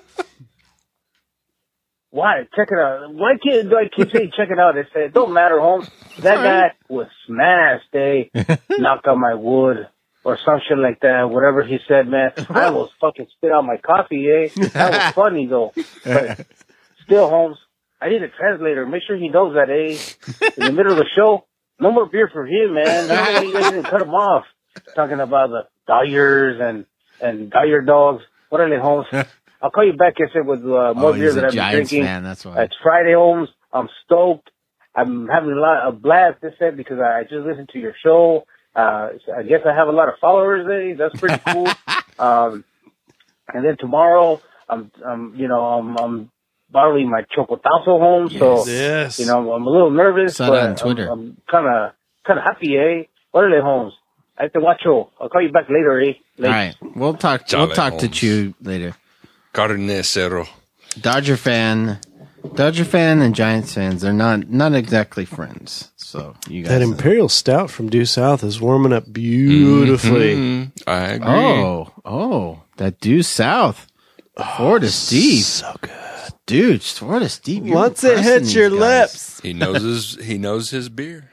Why? Check it out. Why can't do I keep saying check it out? I said it don't matter, Holmes. That guy was smashed, eh? Knock on my wood. Or some shit like that, whatever he said, man. I almost fucking spit out my coffee, eh? That was funny, though. But still, Holmes, I need a translator. Make sure he knows that, eh? In the middle of the show, no more beer for him, man. No, you guys didn't cut him off. Talking about the Dyers and, and Dyer dogs. What are they, Holmes? I'll call you back, I said, with uh, more Oh, beer he's that a I've been Giants drinking. fan, that's why. It's Friday, Holmes. I'm stoked. I'm having a lot of blast this set because I just listened to your show. Uh, I guess I have a lot of followers there. That's pretty cool. um, and then tomorrow, I'm, I'm, you know, I'm, I'm bottling my chocotazo home. So, Yes. you know, I'm a little nervous, Saw that but on Twitter. I'm kind of, kind of happy, eh? What are they, Holmes? I have to watch you. I'll call you back later, eh? All right, we'll talk. Chale, we'll talk to Holmes. Chew later. Carnicero. Dodger fan, Dodger fan, and Giants fans. They're not not exactly friends. So you guys. That Imperial Stout from Due South is warming up beautifully. Mm, I agree. Oh, oh, that due south. Florida Steve, So good. dude. Florida Steve. you're Once it impressing hits these your guys. lips. He knows his he knows his beer.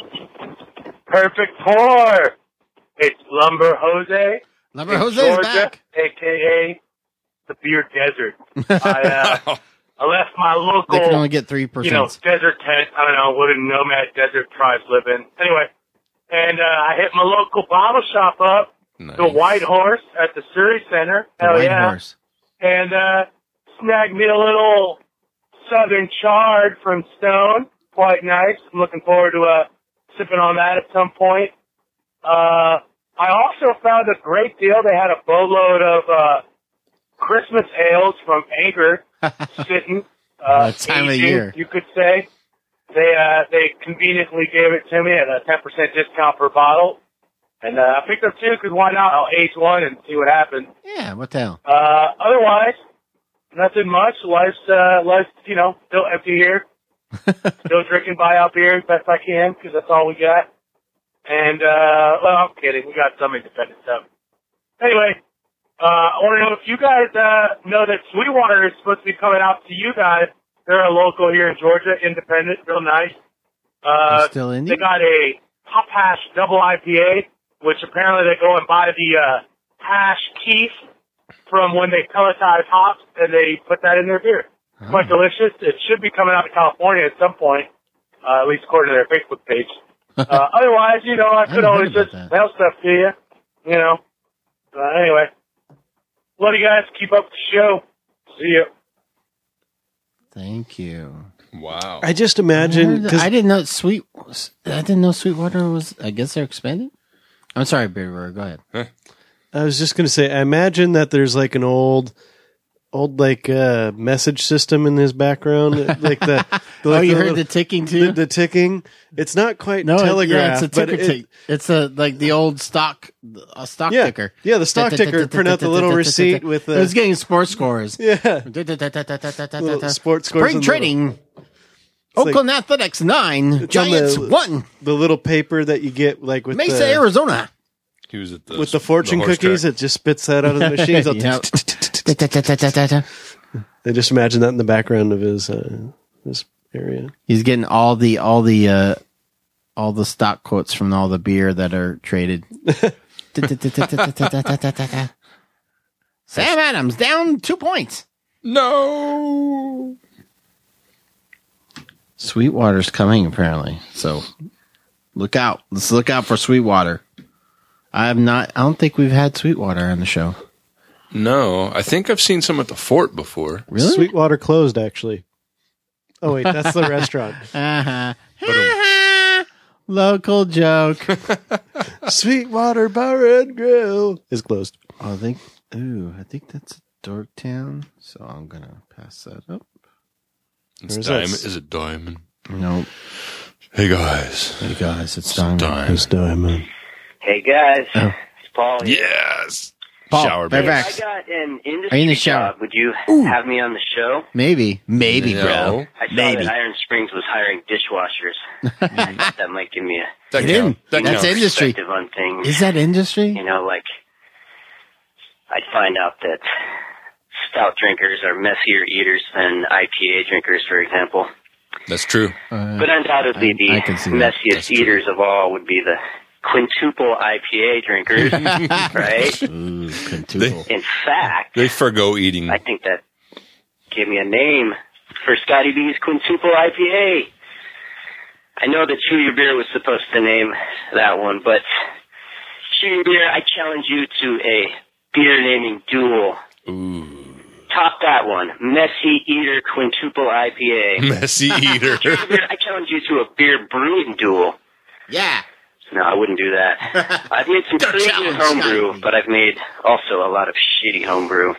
Perfect pour. It's Lumber Jose. Lumber in Jose's Georgia, back. A K A the Beer Desert. I, uh, I left my They can local, only get three you know, percent. desert tent. I don't know what a nomad desert tribes live in. Anyway, and uh, I hit my local bottle shop up, Nice. the White Horse at the Surrey Center. The Hell White yeah. Horse. And uh, snagged me a little Southern Chard from Stone. Quite nice. I'm looking forward to uh, sipping on that at some point. Uh, I also found a great deal. They had a boatload of uh, Christmas ales from Anchor sitting. Uh, That time of aging, year. you could say. They uh, they conveniently gave it to me at a ten percent discount per bottle. And uh, I picked up two because why not? I'll age one and see what happens. Yeah, what the hell? Uh, otherwise, nothing much. Life's, uh, life's, you know, still empty here. Still drinking buyout beer as best I can because that's all we got. And, uh, well, I'm kidding. We got some independent stuff. Anyway, uh, I want to know if you guys, uh, know that Sweetwater is supposed to be coming out to you guys. They're a local here in Georgia, independent, real nice. Uh, They're still indie? they got a Hop Hash double I P A, which apparently they go and buy the, uh, hash keef from when they pelletize hops and they put that in their beer. Oh. Quite delicious. It should be coming out to California at some point, uh, at least according to their Facebook page. Uh, otherwise, you know, I could I haven't always heard just about that. mail stuff to you, you know. Uh, anyway, love you guys. Keep up the show. See you. Thank you. Wow. I just I, imagine heard- because I didn't know Sweet. I didn't know Sweetwater was. I guess they're expanding. I'm sorry, Beer Roar. Go ahead. I was just going to say, I imagine that there's like an old old like uh, message system in his background, like the, the Oh, like you the heard little- the ticking too? the, the ticking. It's not quite no, it- telegraph, yeah, it's a but ticker it, tick. It's a like the old stock, a stock yeah, ticker. yeah, the stock ticker. Print out the little receipt with It was the getting sports scores. yeah little sports scores. Spring on the- training. like- Oakland Athletics nine, It's on Giants the- one, the little paper that you get like with Mesa, the, Arizona. He was at the with the fortune horse cookies. track. It just spits that out of the machines. Yep. They just imagine that in the background of his uh, his area. He's getting all the all the uh, all the stock quotes from all the beer that are traded. Sam Adams down two points. No. Sweetwater's coming apparently, so look out. Let's look out for Sweetwater. I have not. I don't think we've had Sweetwater on the show. No, I think I've seen some at the fort before. Really? Sweetwater closed actually. Oh wait, that's the restaurant. Uh-huh. Local joke. Sweetwater Bar and Grill is closed. Oh, I think. Ooh, I think that's Dorktown. So I'm gonna pass that up. It's Where's diamond. that? Is it diamond? Nope. Hey guys. Hey guys, it's Diamond. Diamond. Diamond. Hey guys, Oh. it's Paul. here. Yes. Paul, Shower right baby. back. I got an Are you in industry the shower? job. Would you Ooh. have me on the show? Maybe, maybe, No. bro. I saw Maybe. that Iron Springs was hiring dishwashers. I thought that might give me a That It is. count. That That's counts. industry. perspective on things. Is that industry? You know, like I'd find out that stout drinkers are messier eaters than I P A drinkers, for example. That's true. Uh, But undoubtedly, I- I can see the that. That's messiest true. eaters of all would be the quintuple I P A drinkers, right? Ooh, quintuple. In fact, They forgo eating. I think that gave me a name for Scotty B's quintuple I P A. I know that Chew Your Beer was supposed to name that one, but Chew Your Beer, I challenge you to a beer naming duel. Ooh. Top that one. Messy Eater quintuple I P A. Messy eater. Chew Your Beer, I challenge you to a beer brewing duel. Yeah. No, I wouldn't do that. I've made some Don't pretty good challenge homebrew, Scotty. but I've made also a lot of shitty homebrew.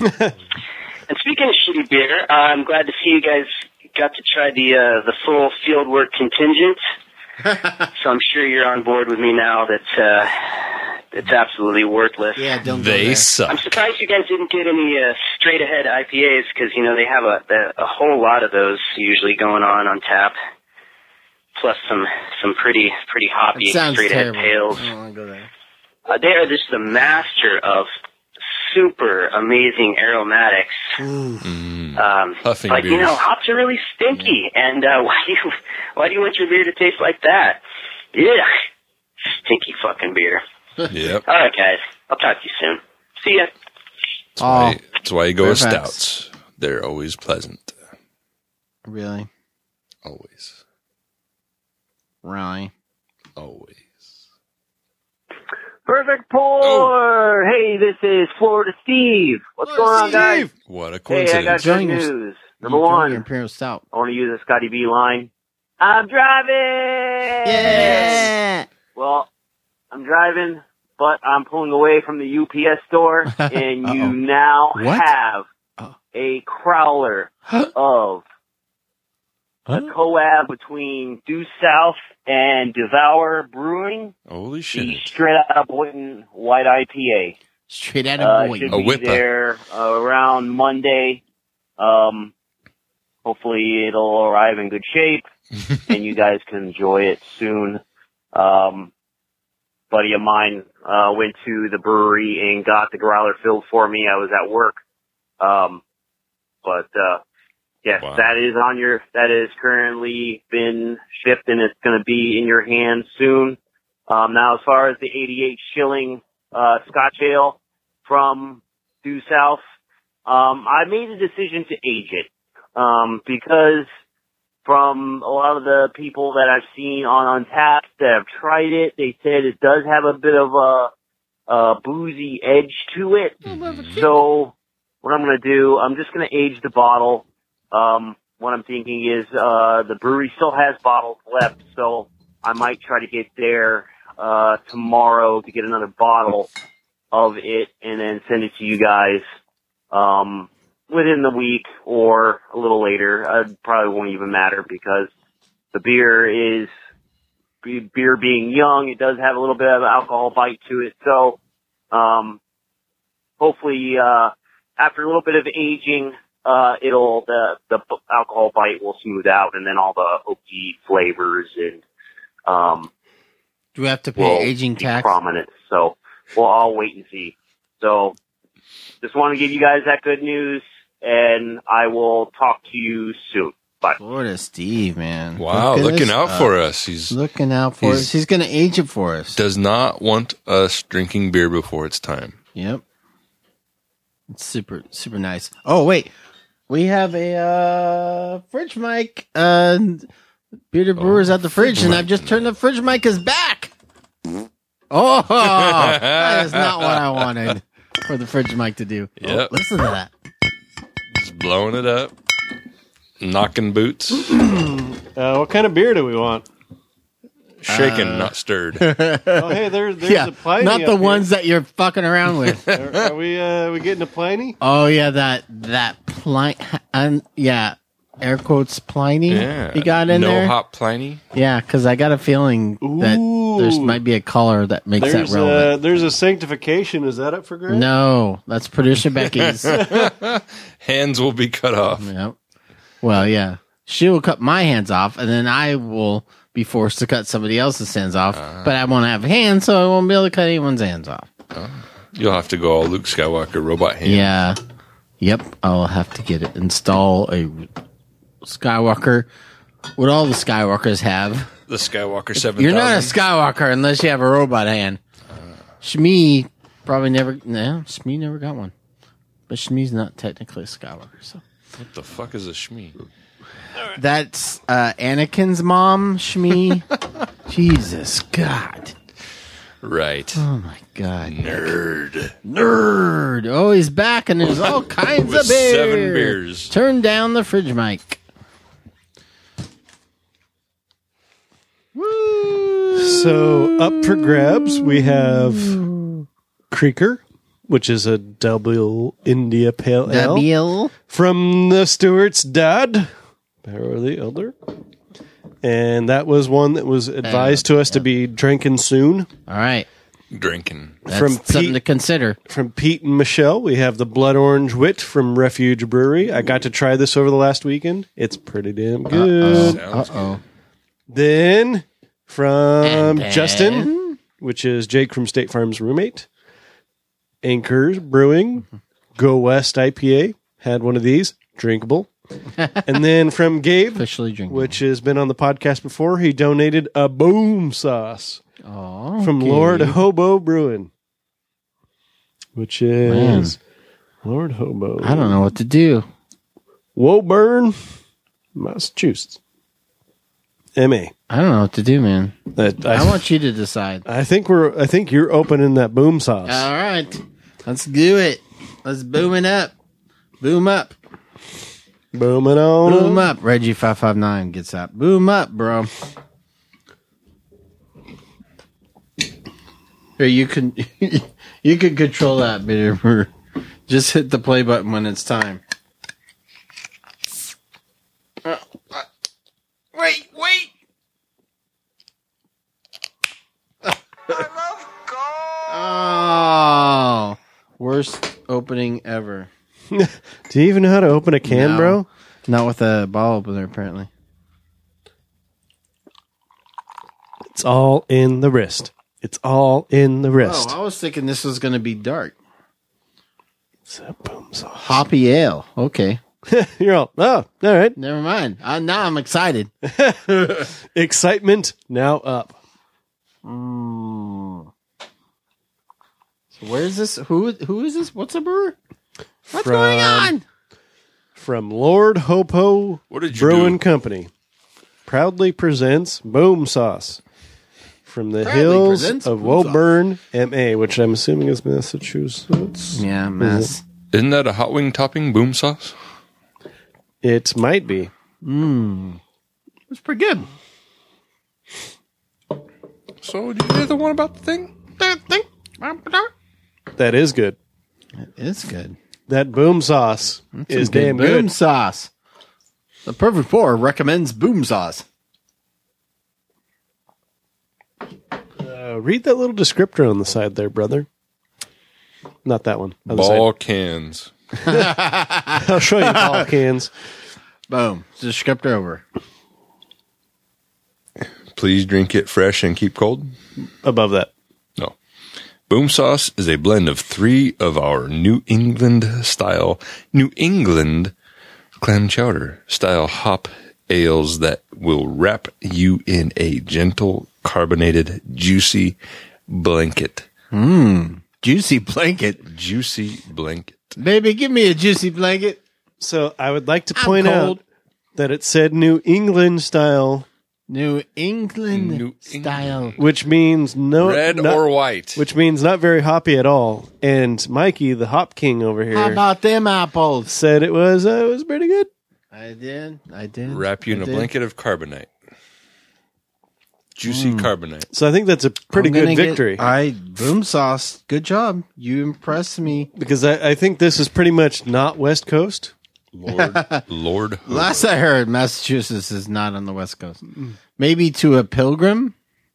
And speaking of shitty beer, uh, I'm glad to see you guys got to try the uh, the full fieldwork contingent. So I'm sure you're on board with me now that uh, it's absolutely worthless. Yeah, don't go They there. suck. I'm surprised you guys didn't get any uh, straight ahead I P As because you know they have a, a a whole lot of those usually going on on tap. Plus some some pretty pretty hoppy It sounds straight ahead terrible. pails. I don't want to go there. Uh, they are just the master of super amazing aromatics. Mm. Um, Puffing like you beers. know, hops are really stinky, and uh, why do you why do you want your beer to taste like that? Yeah, stinky fucking beer. Yep. All right, guys, I'll talk to you soon. See ya. That's why, Oh, that's why you go with Fairfax. stouts. They're always pleasant. really? Always. Really? Always. Perfect pour. Hey, this is Florida Steve. What's going on, guys? What a Hey, I got coincidence. good Enjoying your- news. Number Enjoying one, your Imperial Stout. I want to use a Scotty B line. I'm driving. Yeah. Well, I'm driving, but I'm pulling away from the U P S store, and you Uh-oh. now What? have Oh. a crowler of a collab between Due South and Devour Brewing, Holy the shit. straight out of Boynton White I P A. Straight out Uh, of should Boynton. A be whipper. there uh, around Monday. Um, hopefully it'll arrive in good shape, and you guys can enjoy it soon. Um, buddy of mine uh, went to the brewery and got the growler filled for me. I was at work, um, but uh, yes, Wow. that is on your. That is currently been shipped, and it's going to be in your hands soon. Um, now, as far as the eighty-eight shilling uh, Scotch Ale from Due South, um, I made a decision to age it um, because from a lot of the people that I've seen on Untapped that have tried it, they said it does have a bit of a, a boozy edge to it. So what I'm going to do, I'm just going to age the bottle. Um, what I'm thinking is uh, the brewery still has bottles left, so I might try to get there uh, tomorrow to get another bottle of it and then send it to you guys. Um, within the week or a little later. Uh, it probably won't even matter because the beer is, beer being young, it does have a little bit of alcohol bite to it. So, um, hopefully, uh, after a little bit of aging, uh, it'll, the, the alcohol bite will smooth out and then all the oaky flavors and, um, Do we have to pay will aging be tax? prominent. So we'll all wait and see. So just want to give you guys that good news and I will talk to you soon. Bye. Florida Steve, man. Wow, Look at looking this out up. for us. He's Looking out for he's- us. He's going to age it for us. does not want us drinking beer before it's time. Yep. It's super, super nice. Oh, wait. We have a uh, fridge mic. Uh, Bearded Brewer's at the fridge, and I've just turned the fridge mic is back. Oh, that is not what I wanted for the fridge mic to do. Oh, Yep. listen to that. Just blowing it up, knocking boots, Uh, what kind of beer do we want? shaken, not stirred. Oh, hey, there, there's Yeah, a Pliny not up the here. ones that you're fucking around with. Are, are we, uh, we getting a Pliny? Oh, yeah, that, that Pliny, um, yeah, air quotes Pliny Yeah, you got in no there? hop Pliny. Yeah, because I got a feeling that there Ooh. might be a color that makes There's, that uh, relevant. there's a Sanctification. Is that up for grabs? No, that's producer Becky's. Hands will be cut off. Yep. Well, yeah. She will cut my hands off, and then I will be forced to cut somebody else's hands off. Uh-huh. But I won't have hands, so I won't be able to cut anyone's hands off. You'll have to go all Luke Skywalker robot hand. Yeah. Yep. I'll have to get it. Install a Skywalker. What all the Skywalkers have. The Skywalker seven thousand. You're not a Skywalker unless you have a robot hand. Shmi probably never. No, Shmi never got one. But Shmi's not technically a Skywalker, so. What the fuck is a Shmi? That's uh, Anakin's mom, Shmi. Jesus, God. Right. Oh, my God. Nerd. Nerd. Oh, he's back, and there's all kinds With of beer. seven beers. Turn down the fridge mic. So up for grabs, we have Creaker, which is a double India Pale Ale W. from the Stewart's dad, Barrow the Elder. And that was one that was advised to us to be drinking soon. All right. Drinking. That's From something Pete- to consider. From Pete and Michelle, we have the Blood Orange Wit from Refuge Brewery. I got to try this over the last weekend. It's pretty damn good. Sounds Uh-oh. Then from And then- Justin, which is Jake from State Farm's roommate, Anchors Brewing, Go West I P A. Had one of these, drinkable. And then from Gabe, Officially drinking. which has been on the podcast before, he donated a boom sauce Oh, from okay. Lord Hobo Brewing, which is Lord Hobo. I don't know what to do. Woburn, Massachusetts. M A. I don't know what to do, man. That I I, want you to decide. I think we're. I think you're opening that boom sauce. All right. Let's do it. Let's boom it up. Boom up. Booming on. Boom up. Reggie five five nine gets that. Boom up, bro. Here, you can you can control that, Bitter. Just hit the play button when it's time. Uh, uh, wait, wait. Oh, worst opening ever. Do you even know how to open a can, No. bro? Not with a ball opener, apparently. It's all in the wrist. It's all in the wrist. Oh, I was thinking this was going to be dark. It's a boom sauce. Hoppy ale. Okay. You're all, oh, all right. Never mind. Uh, now I'm excited. Excitement now up. Mm. So where is this? Who who is this? What's a brewer? What's From- going on? From Lord Hopo What did you Brewing do? Company. Proudly presents Boom Sauce from the Proudly hills presents of Boom Sauce. Woburn, M A, which I'm assuming is Massachusetts. Yeah, mess. Isn't that a hot wing topping boom sauce? It might be. Mmm. It's pretty good. So, did you hear the one about the thing? That is good. It's good. That boom sauce That's is some good damn boom good. sauce. The Perfect Pour recommends boom sauce. Uh, read that little descriptor on the side there, brother. Not that one. Other Ball cans. side. I'll show you ball cans. Boom. Descriptor over. Please drink it fresh and keep cold. Above that. No. Boom Sauce is a blend of three of our New England style, New England clam chowder style hop ales that will wrap you in a gentle, carbonated, juicy blanket. Mmm. Juicy blanket. Juicy blanket. Baby, give me a juicy blanket. So I would like to I'm point cold. out that it said New England style, New England New style. which means no Red not- or white. which means not very hoppy at all. And Mikey, the hop king over How here, about them apples? said it was uh, it was pretty good. I did. I did. Wrap you in I a did. blanket of carbonate. Juicy carbonate. So I think that's a pretty I'm good gonna get- victory I boom sauce. Good job. You impressed me. because I, I think this is pretty much not West Coast. Lord, Lord. Hoover. Last I heard, Massachusetts is not on the West Coast. Maybe to a pilgrim,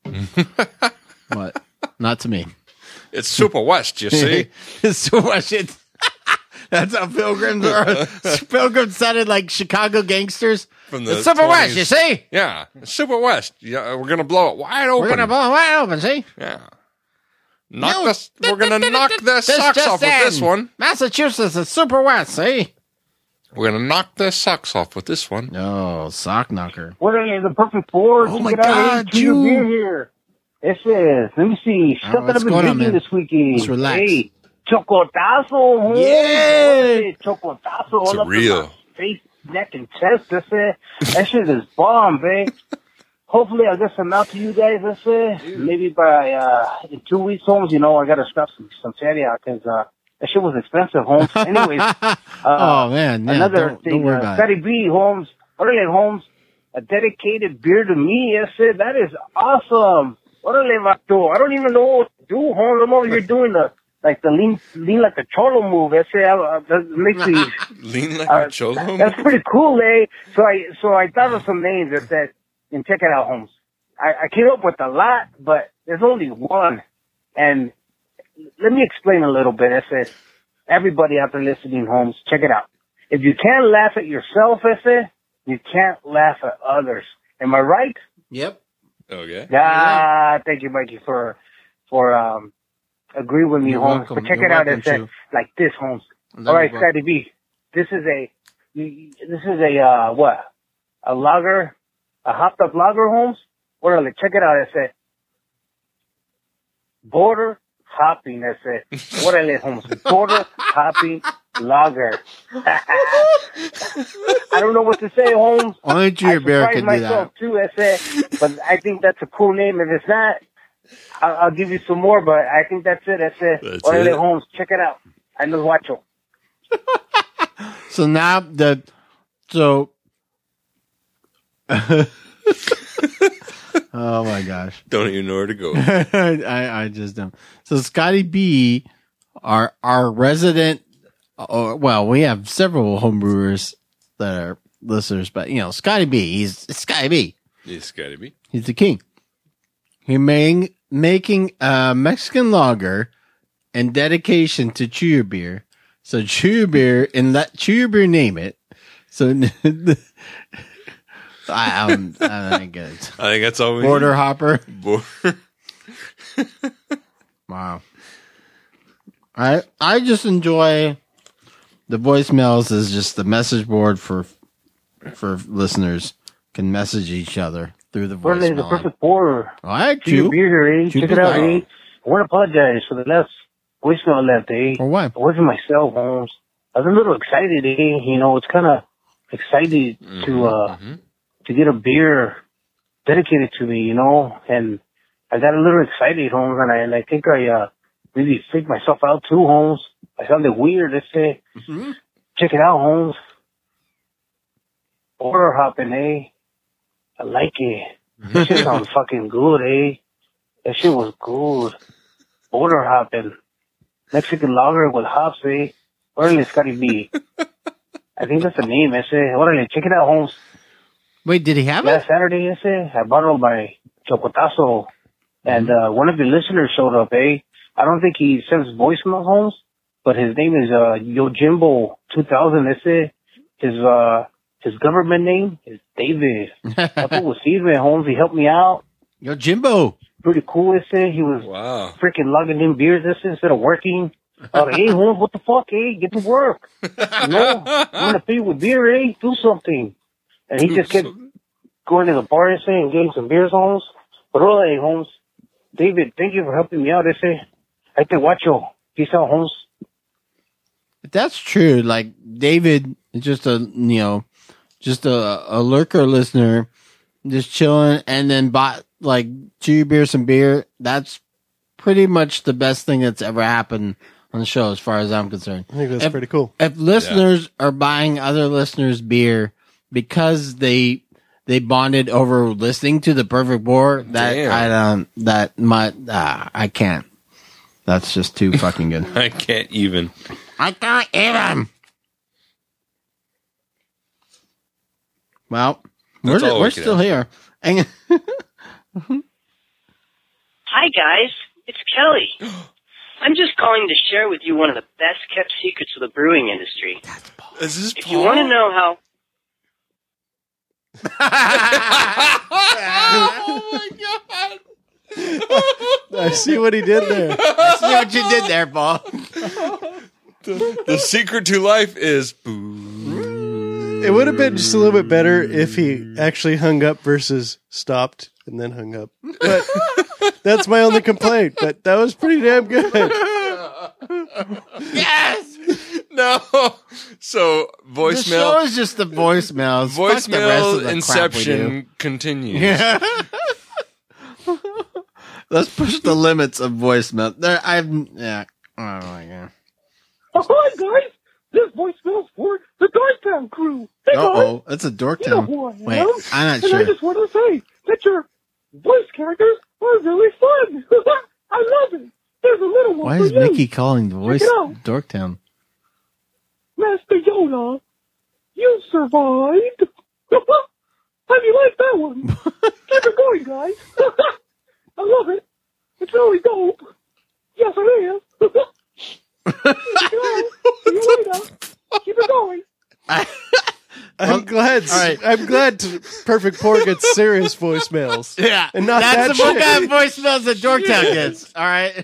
but not to me. It's Super West, you see. So much it. That's how pilgrims are. Pilgrims sounded like Chicago gangsters. From the It's Super West, twenties. you see? Yeah, Super West. Yeah, we're gonna blow it wide open. We're gonna blow it wide open, see? Yeah. Knock No, the, we're gonna knock the This socks just off with this in. one. Massachusetts is Super West, see? We're gonna knock the socks off with this one. Oh, sock knocker. What are the perfect four? Oh Check my it out. God, Hey, Junior Jew. Beer here. This is, let me see, Oh, stuff that what's I've been going on, drinking man? this weekend. Just relax. Hey, chocotazo, homie. Yeah. Chocotazo all up in real. my face, neck, and chest. That's it. That shit is bomb, babe. Hopefully I'll get some out to you guys, that's it. Maybe by, uh, in two weeks, Holmes, you know, I gotta stuff some, some fatty out, cause, uh, that shit was expensive, Holmes. Anyways, uh, Oh, man. Yeah, another don't, thing, don't worry uh, about Fatty it. B, Holmes, Orale Holmes, a dedicated beer to me, yes, sir. That is awesome. Orale Vato. I don't even know what to do, Holmes. I'm over here doing the, like the lean, lean like a cholo move. That's it. Uh, that makes me, Lean like uh, a cholo. that's pretty cool, eh? So I, so I thought of some names that said, and check it out, Holmes. I, I came up with a lot, but there's only one. And let me explain a little bit. I said, everybody out there listening, Holmes, check it out. If you can't laugh at yourself, I said, you can't laugh at others. Am I right? Yep. Okay. Ah, thank you, Mikey, for, for, um, agree with me, You're Holmes. welcome. But check You're it out. welcome, It said, Chew. like this, Holmes. There All right, you go. Scotty B. This is a, this is a, uh, what? A lager, a hopped up lager, Holmes? Well, check it out. It said, border hopping. I said, what I let Holmes? Border hopping lager. I don't know what to say, Holmes. Only I Junior Bear surprised can do myself that. too. I said, but I think that's a cool name. If it's not, I'll, I'll give you some more. But I think that's it. I said, That's Orale it. Holmes, check it out. I know Guacho. So now the, so, oh my gosh. Don't even know where to go. I, I just don't. So Scotty B, our our resident, uh, well, we have several homebrewers that are listeners, but you know, Scotty B, he's it's Scotty B. It's gotta be. He's the king. He made making a Mexican lager in dedication to Chew Your Beer. So Chew Your Beer and let Chew Your Beer name it. So I, um, I don't get it. I think that's all we Border hopper. need. Border. Wow. I I just enjoy the voicemails as just the message board for for listeners can message each other through the Orale, the voicemail. perfect pour. All right, To your Chew. beer here, eh? Chew Check it the out, beer. eh? I want to apologize for the last voicemail I left, eh? For what? It wasn't myself, Holmes. I was a little excited, eh? You know, it's kind of excited to, uh, mhm. to get a beer dedicated to me, you know, and I got a little excited, Holmes, and I, and I think I, uh, really freaked myself out too, Holmes. I sounded weird, let's say. Mhm. Check it out, Holmes. Order hopping, eh? I like it. That shit sounds fucking good, eh? That shit was good. Border hopping. Mexican lager with hops, eh? Órale, Scotty B. I think that's the name, ese. Órale, check it out, Holmes. Wait, did he have Last it? Saturday, ese, I bought it by Chocotazo. And uh, one of the listeners showed up, eh? I don't think he sends voicemail, Holmes, but his name is uh, Yojimbo two thousand, ese. His, uh, his government name is David. That fool was Steven, Holmes. He helped me out. Yo, Jimbo. Pretty cool, ese. He was Wow. freaking logging in beers, ese, instead of working. I was like, hey, Holmes, what the fuck, eh? Get to work. You know, I'm going to pay you with beer, eh? Do something. And he just kept going to the bar, ese, and getting some beers, Holmes. But all hey, Holmes. David, thank you for helping me out, ese. I te guacho. Peace out, Holmes. That's true. Like, David is just a, you know, just a, a lurker listener, just chilling, and then bought, like, two beers and beer. That's pretty much the best thing that's ever happened on the show, as far as I'm concerned. I think that's if, pretty cool. If listeners yeah. are buying other listeners beer because they they bonded over listening to the Perfect Pour, that Damn. I don't, that my, uh, I can't. That's just too fucking good. I can't even. I can't even. Well, That's we're, all we're we could still ask. here. And Hi, guys. It's Kelly. I'm just calling to share with you one of the best kept secrets of the brewing industry. Is this If you want to know how... oh my god! I see what he did there. I see what you did there, Paul. The, the secret to life is It would have been just a little bit better if he actually hung up versus stopped and then hung up. But that's my only complaint. But that was pretty damn good. Yes. no. So The show voicemail, is just the voicemails. Fuck the rest of voicemail the crap we do. inception continues. Yeah. Let's push the limits of voicemail. There, I'm. Yeah. Oh my god. Oh, hi, guys. This voicemail's for the Dorktown crew. Hey, Uh guys. oh, it's a You know Dorktown. who I am. Wait, I'm not and sure. I just want to say that your voice characters are really fun. I love it. There's a little one Why for is you. Mickey calling the voice Check it out. Dorktown? Master Yoda, you survived. How do you like that one? Keep it going, guys. I love it. It's really dope. Yes, it is. Keep it going. See you later. Keep it going. I'm glad. all right. I'm glad to Perfect Pour gets serious voicemails. Yeah, And not that's that the what shit. kind of voicemails that Dorktown gets. All right.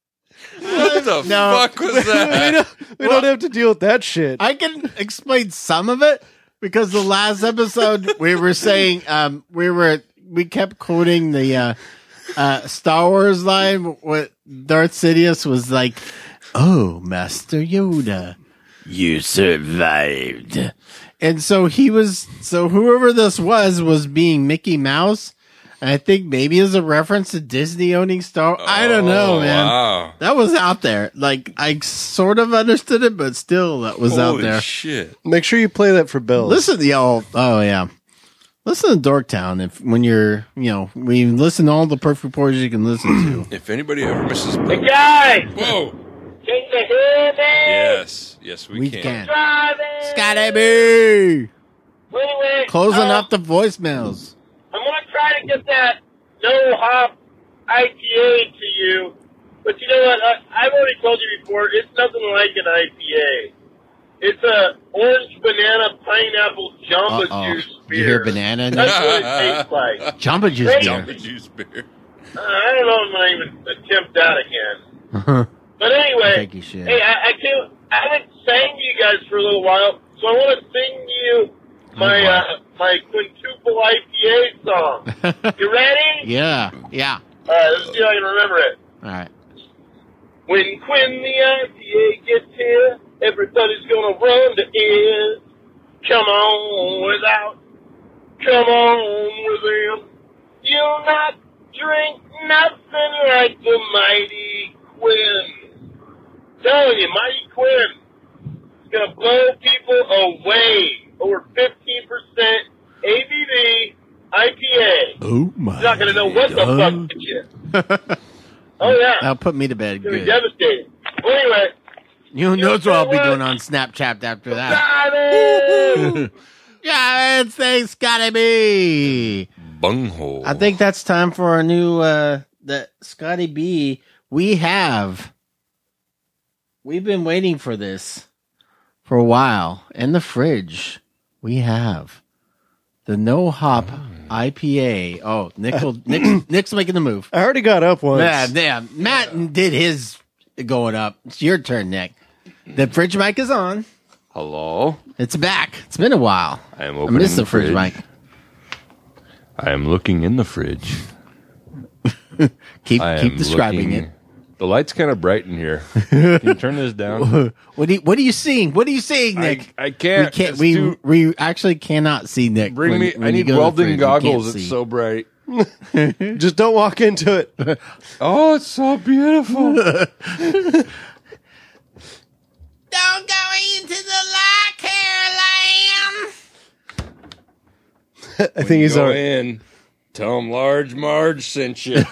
What the No. fuck was we that? don't, we Well- don't have to deal with that shit. I can explain some of it because the last episode we were saying um we were we kept quoting the uh uh Star Wars line with Darth Sidious was like, "Oh, Master Yoda, you survived." And so he was so whoever this was was being Mickey Mouse. And I think maybe as a reference to Disney owning Star I don't know, Oh, man. Wow. That was out there. Like, I sort of understood it, but still, that was out Holy there. shit. Make sure you play that for Bill. Listen to y'all. Oh, yeah. Listen to Dorktown if when you're, you know, when you listen to all the Perfect Pours you can listen to. If anybody ever misses Hey, guys. Whoa. Can you hear me? Yes. Yes, we, We can. can. Driving. Scotty B! Well, anyway, Closing uh, up the voicemails. I'm going to try to get that no-hop I P A to you. But you know what? I, I've already told you before, it's nothing like an I P A. It's a orange banana pineapple Jamba Uh-oh. Juice Did beer. you hear banana? in That's there? what it tastes like. Jamba Juice Hey. beer. Jamba juice beer. Uh, I don't know if I'm going to even attempt that again. But anyway, Thank you, shit. hey, I, I can't. I haven't sang to you guys for a little while, so I want to sing you my Oh, boy. uh, my quintuple I P A song. You ready? Yeah, yeah. All right, let's see if I can remember it. All right. When Quinn the I P A gets here, everybody's gonna run to it. Come on without, come on with him. You'll not drink nothing like the Mighty Quinn. Telling you, Mighty Quinn is gonna blow people away. Over fifteen percent A B V I P A. Oh, my. You're not gonna know what the God. fuck hit you. Oh yeah. That'll put me to bed. It's going to be Good. devastating. Well, anyway, You knows what I'll be doing on Snapchat after that. Yeah, it's things gotta be. Bunghole. I think that's time for a new uh the Scotty B. We have we've been waiting for this for a while. In the fridge, we have the no hop Oh. I P A. Oh, Nick will, Nick's, Nick's making the move. I already got up once. Yeah, yeah. Matt did his going up. It's your turn, Nick. The fridge mic is on. Hello. It's back. It's been a while. I am I opening missed the the fridge fridge. mic. I am looking in the fridge. Keep I keep am describing looking- it. The light's kind of bright in here. Can you turn this down? What do you, what are you seeing? What are you seeing, Nick? I, I can't. we can't. It's We too- we actually cannot see Nick. bring when- me. when I you need go to the welding fridge, you goggles. can't It's see. so bright. Just don't walk into it. Oh, it's so beautiful. Don't go into the light, Caroline. I think he's Go already. in. Tell him Large Marge sent you.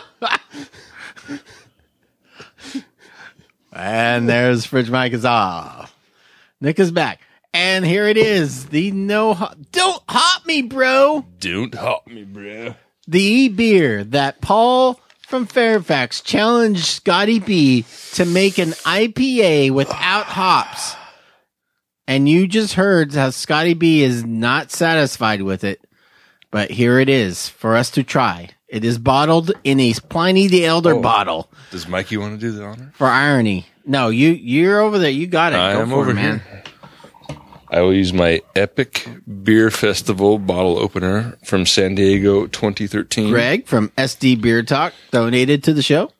And there's fridge mic is off. Nick is back, and here it is. The no hop. Don't hop me, bro. Don't hop me, bro. The E beer that Paul from Fairfax challenged Scotty B to make an I P A without hops. And you just heard how Scotty B is not satisfied with it. But here it is for us to try. It is bottled in a Pliny the Elder Oh. bottle Does Mikey want to do the honor? for irony. No, you, you're over there. You got it. I Go am for over it, man. here. I will use my Epic Beer Festival bottle opener from San Diego twenty thirteen. Greg from S D Beer Talk donated to the show.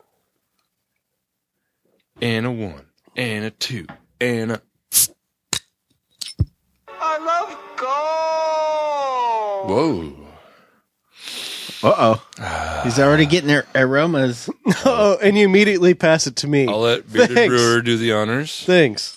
And a one. And a two. And a... I love gold. Whoa. Uh-oh. He's already getting ar- aromas. Oh, and you immediately pass it to me. I'll let Bearded Thanks. Brewer do the honors. Thanks.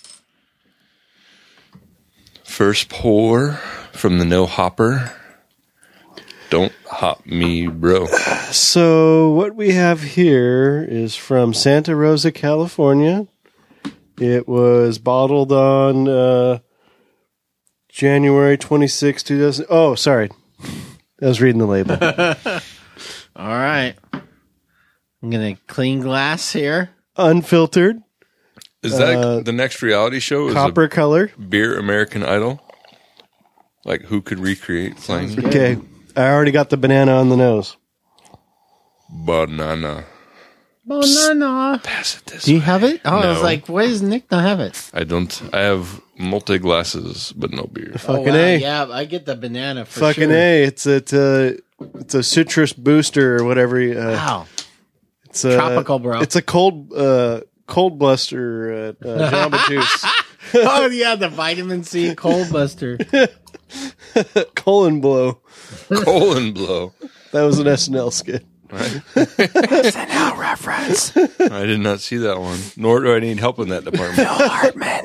First pour from the No Hopper. Don't hop me, bro. So what we have here is from Santa Rosa, California. It was bottled on uh, January twenty-sixth, two thousand. Oh, sorry. I was reading the label. All right. I'm going to clean glass here. Unfiltered, Is that Uh, the next reality show? Is copper color. a Beer American Idol? Like who could recreate flying Okay. I already got the banana on the nose. banana? Banana. Pass it this Do you way. have it? Oh, I was No. like, why does Nick not have it? I don't. I have multi glasses, but no beer. Fucking oh, wow. A. Yeah, I get the banana for Fucking sure. A. It's a, it's a, it's a citrus booster or whatever. Uh, Wow. It's a, Tropical, bro. It's a cold, uh, cold buster at uh, Jamba Juice. Oh, yeah, the vitamin C cold buster. Colon blow. Colon blow. That was an S N L skit. S N L reference. I did not see that one. Nor do I need help in that department. Hartman.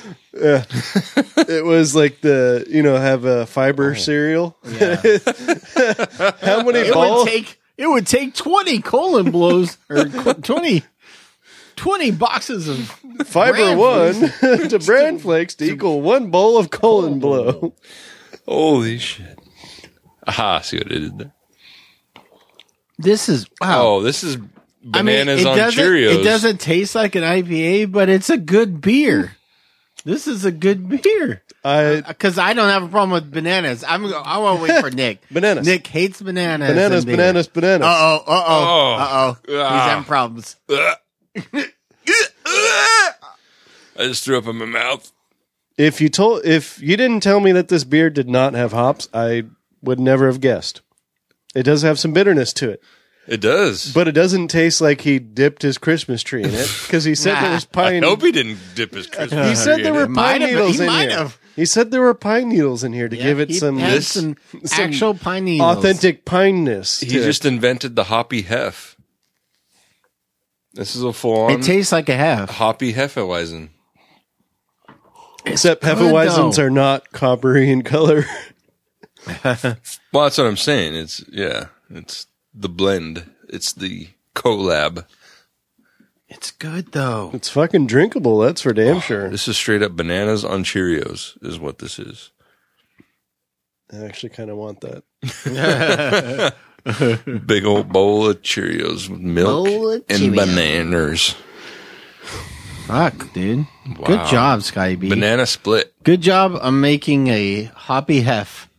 It was like the, you know, have a fiber cereal. Yeah. How many It balls? would take it would take twenty colon blows or qu- twenty, twenty boxes of Fiber Bran one to bran flakes to equal one bowl of colon blow. Holy shit! Aha! See what I did there? This is wow. Oh, this is I mean, bananas it on doesn't Cheerios. it doesn't taste like an I P A, but it's a good beer. This is a good beer. I Because I don't have a problem with bananas. I'm. I want to wait for Nick. Bananas. Nick hates bananas. bananas, and beer. bananas, bananas. Uh oh. Uh oh. Oh. Uh oh. He's Ah. having problems. I just threw up in my mouth. If you told, if you didn't tell me that this beer did not have hops, I would never have guessed. It does have some bitterness to it, It does. but it doesn't taste like he dipped his Christmas tree in it because he said there was I pine. hope he didn't dip his Christmas He said tree there in were it. Might pine have- needles he in might here. have. He said there were pine needles in here to Yeah, give it he some had This- some, some actual pine needles. authentic pineness. He to just it. invented the hoppy hef. This is a full-on It tastes like a half. hoppy Hefeweizen. Except good, Hefeweizens though. are not coppery in color. Well, that's what I'm saying. It's yeah, it's the blend. It's the collab. It's good though. It's fucking drinkable. That's for damn sure. This is straight up bananas on Cheerios is what this is. I actually kind of want that. Big old bowl of Cheerios with milk Bowl of and Cheerios. bananas. Fuck, dude. Wow. Good job, Scotty B. Banana split. Good job on making a hoppy hef.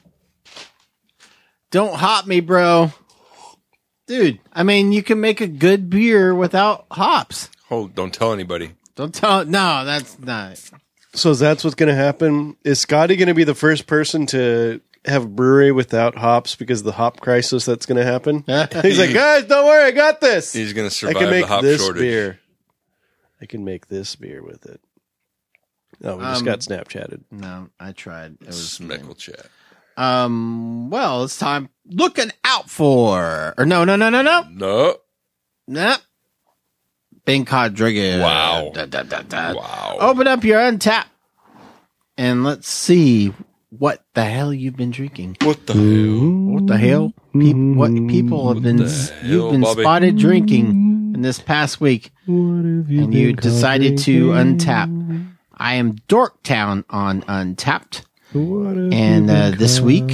Don't hop me, bro. Dude, I mean, you can make a good beer without hops. Hold, don't tell anybody. Don't tell. No, that's not. So that's what's going to happen. Is Scotty going to be the first person to have a brewery without hops because of the hop crisis that's going to happen? He's like, guys, don't worry, I got this. He's going to I survive can make the hop this shortage. beer. I can make this beer with it. Oh, we just Um, got Snapchatted. No, I tried. It was Smeckle chat. Um. Well, it's time. Looking out for. Or no, no, no, no, no, No. no. Been caught drinking. Wow. Da, da, da, da. Wow. Open up your Untapped, and let's see what the hell you've been drinking. What the hell? What the hell? Pe- what people have been the you've hell, been Bobby? spotted drinking in this past week, and you decided to untap. I am Dorktown on Untapped, and uh, this week,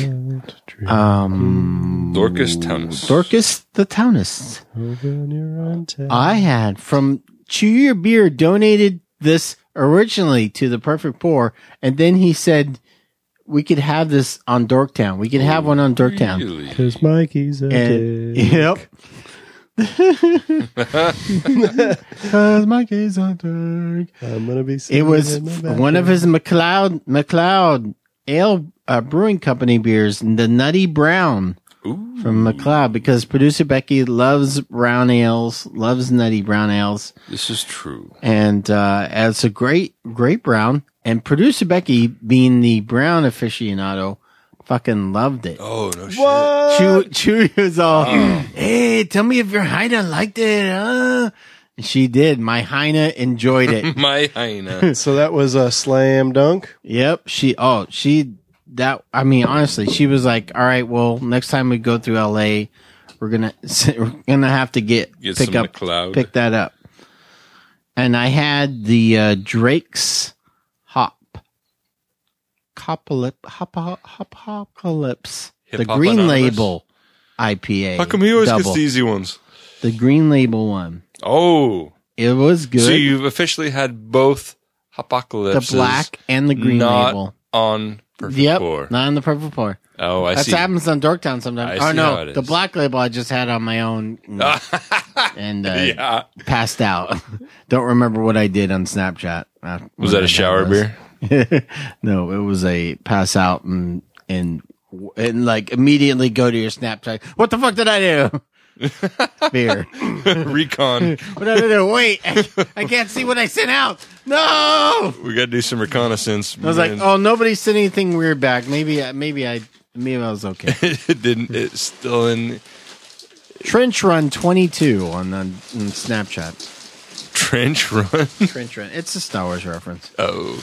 um, Dorcas Taunus. Dorcas the Taunus. I had from Chew Your Beer donated this originally to the Perfect Pour, and then he said we could have this on Dorktown. We could have one on Dorktown. Really? Because Mikey's a And, dick. yep. Cause my kids are dark. I'm going to be It singing was in the one of background. his McLeod McLeod Ale uh, Brewing Company beers, the Nutty Brown Ooh. from McLeod, because producer Becky loves brown ales, loves nutty brown ales, This is true. and uh, it's a great, great brown. And producer Becky, being the brown aficionado, fucking loved it. Oh, no shit. Chewy, Chewy was all, hey, tell me if your Heine liked it, huh? And she did. My Heine enjoyed it. My hyena. So that was a slam dunk. Yep. She, oh, she, that, I mean, honestly, she was like, all right, well, next time we go through L A, we're gonna, we're gonna have to get, Get pick some up, McLeod. pick that up. And I had the, uh, Drake's Hop, Copalip, Hop, Hop, Hopocalypse, the Hip-hop Green Anonymous? Label I P A. How come he always double. gets the easy ones? The Green Label one. Oh. It was good. So you've officially had both Apocalypses. the black and the green not label. on Perfect Yep, Pour. not in the purple pour. Oh, I That see. happens on Dorktown sometimes. I Oh see no, how it the is. black label I just had on my own and, and, uh, Yeah. passed out. Don't remember what I did on Snapchat. uh, Was when that I a shower got beer? those. No, it was a pass out and and and like immediately go to your Snapchat. What the fuck did I do? Beer. Recon. What did I do? Wait, I, I can't see what I sent out. No. We got to do some reconnaissance. I was like, oh, nobody sent anything weird back. Maybe, I- maybe I, maybe I was okay. it didn't. It's still in Trench Run twenty-two on the on Snapchat. Trench Run. Trench Run. It's a Star Wars reference. Oh.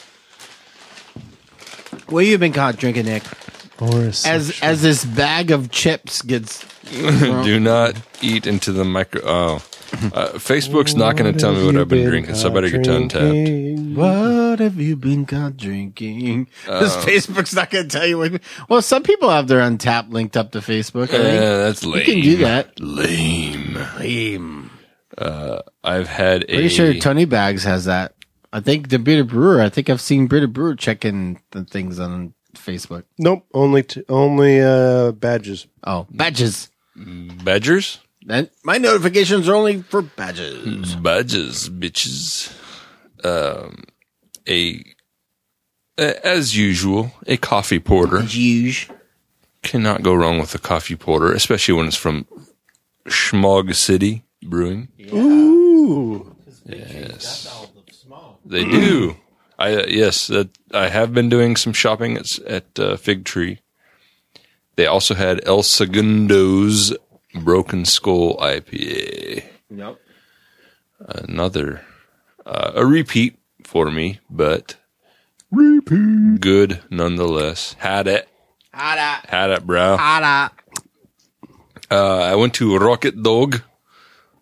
What you been caught drinking, Nick? Or a As sexual- as this bag of chips gets. Do not eat into the micro. Oh. Uh, Facebook's not going to tell me what I've been drinking, so I better get to Untapped. What have you been caught drinking? This Uh. Facebook's not going to tell you what. Well, some people have their Untapped linked up to Facebook. I think. Yeah, that's You lame. can do that. Lame. Lame. Uh, I've had a. Pretty sure Tony Bags has that. I think the Brita Brewer. I think I've seen Brita Brewer checking the things on Facebook. Nope, only t- only uh, badges. Oh, badges. Badgers? Then my notifications are only for badges. Badges, bitches. Um, a, a- as usual, a coffee porter. Huge. Cannot go wrong with a coffee porter, especially when it's from Schmog City Brewing. Ooh, Yes, they do. I uh, yes, that I have been doing some shopping at at uh, Fig Tree. They also had El Segundo's Broken Skull I P A. Yep. Another uh, a repeat for me, but repeat good nonetheless. Had it, Hada. had it, bro. Hada. Uh, I went to Rocket Dog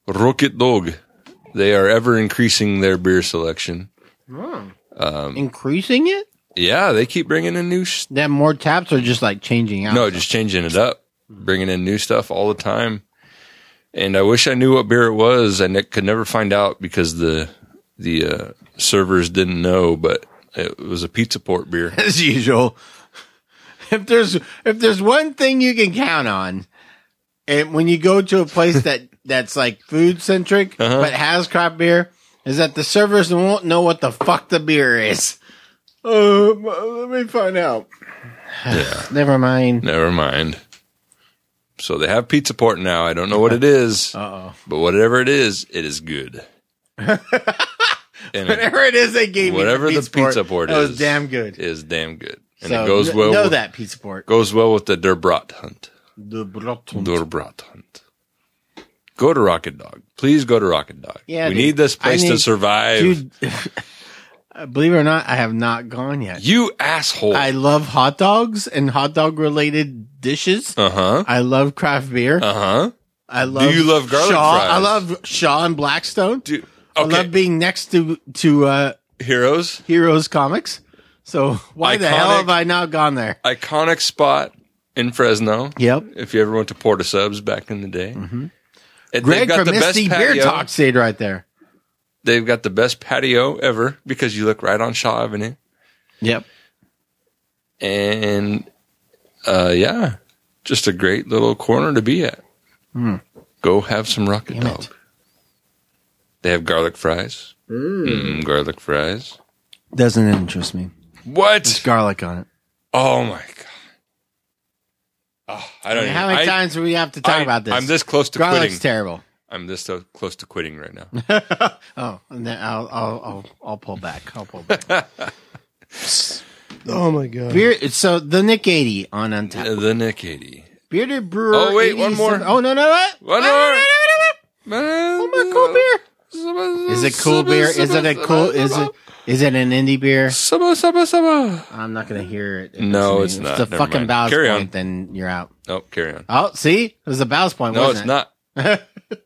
Rocket Dog. They are ever increasing their beer selection. Oh. Um, Increasing it? yeah, they keep bringing in new. Sh- They have more taps or just like changing out? no, just changing it up, bringing in new stuff all the time. And I wish I knew what beer it was. I ne- could never find out because the the uh, servers didn't know. But it was a Pizza Port beer. As usual. If there's if there's one thing you can count on, and when you go to a place that, that's like food centric Uh-huh. but has craft beer, is that the servers won't know what the fuck the beer is. Uh, let me find out. Yeah. Never mind. Never mind. So they have Pizza Port now. I don't know what it is, Uh-oh. but whatever it is, it is good. And it Whatever it is they gave Whatever me, the the pizza, Pizza port, Port that is, was damn good. is damn good, and So, it goes kn- well. Know with, that pizza port. goes well with the Der Brat Hunt. The Brotton. Der Brat Hunt. Go to Rocket Dog. Please go to Rocket Dog. Yeah, we dude. need this place I to need- survive. Dude, believe it or not, I have not gone yet. You asshole. I love hot dogs and hot dog related dishes. Uh huh. I love craft beer. Uh huh. I love. you love garlic Shaw. fries? I love Shaw and Blackstone. Dude. I Okay. love being next to to uh, Heroes. Heroes Comics. So why the hell Iconic. have I not gone there? Iconic spot in Fresno. Yep. If you ever went to Porta Subs back in the day. Mm-hmm. Greg from Misty Beer Talk stayed right there. They've got the best patio ever because you look right on Shaw Avenue. Yep. And, uh, yeah, just a great little corner to be at. Mm. Go have some Rocket Damn Dog. it. They have garlic fries. Mm, garlic fries. Doesn't interest me. What? There's garlic on it. Oh my god! Oh, I I don't. mean, even, how many I, times do we have to talk I- about this? I'm this close to Garlic's quitting. terrible. I'm this so close to quitting right now. Oh, and then I'll I'll I'll, I'll pull back. I'll pull back. Oh my god. Beer. So the Nick eighty on Untapped. the Nick eighty. Bearded Brewer. Oh, wait, one more. eighty-seven Oh no no what? One No, no, more. no, no, no, no. One more cool beer. Is it cool beer? Is it a cool? Is it? Is it an indie beer? Saba, saba, saba. I'm not gonna hear it. if No, it's, it's if not. the Never fucking mind. Ballast Carry point, on. then you're out. Oh, carry on. Oh, see, it was a Ballast point. No, wasn't it's it? not.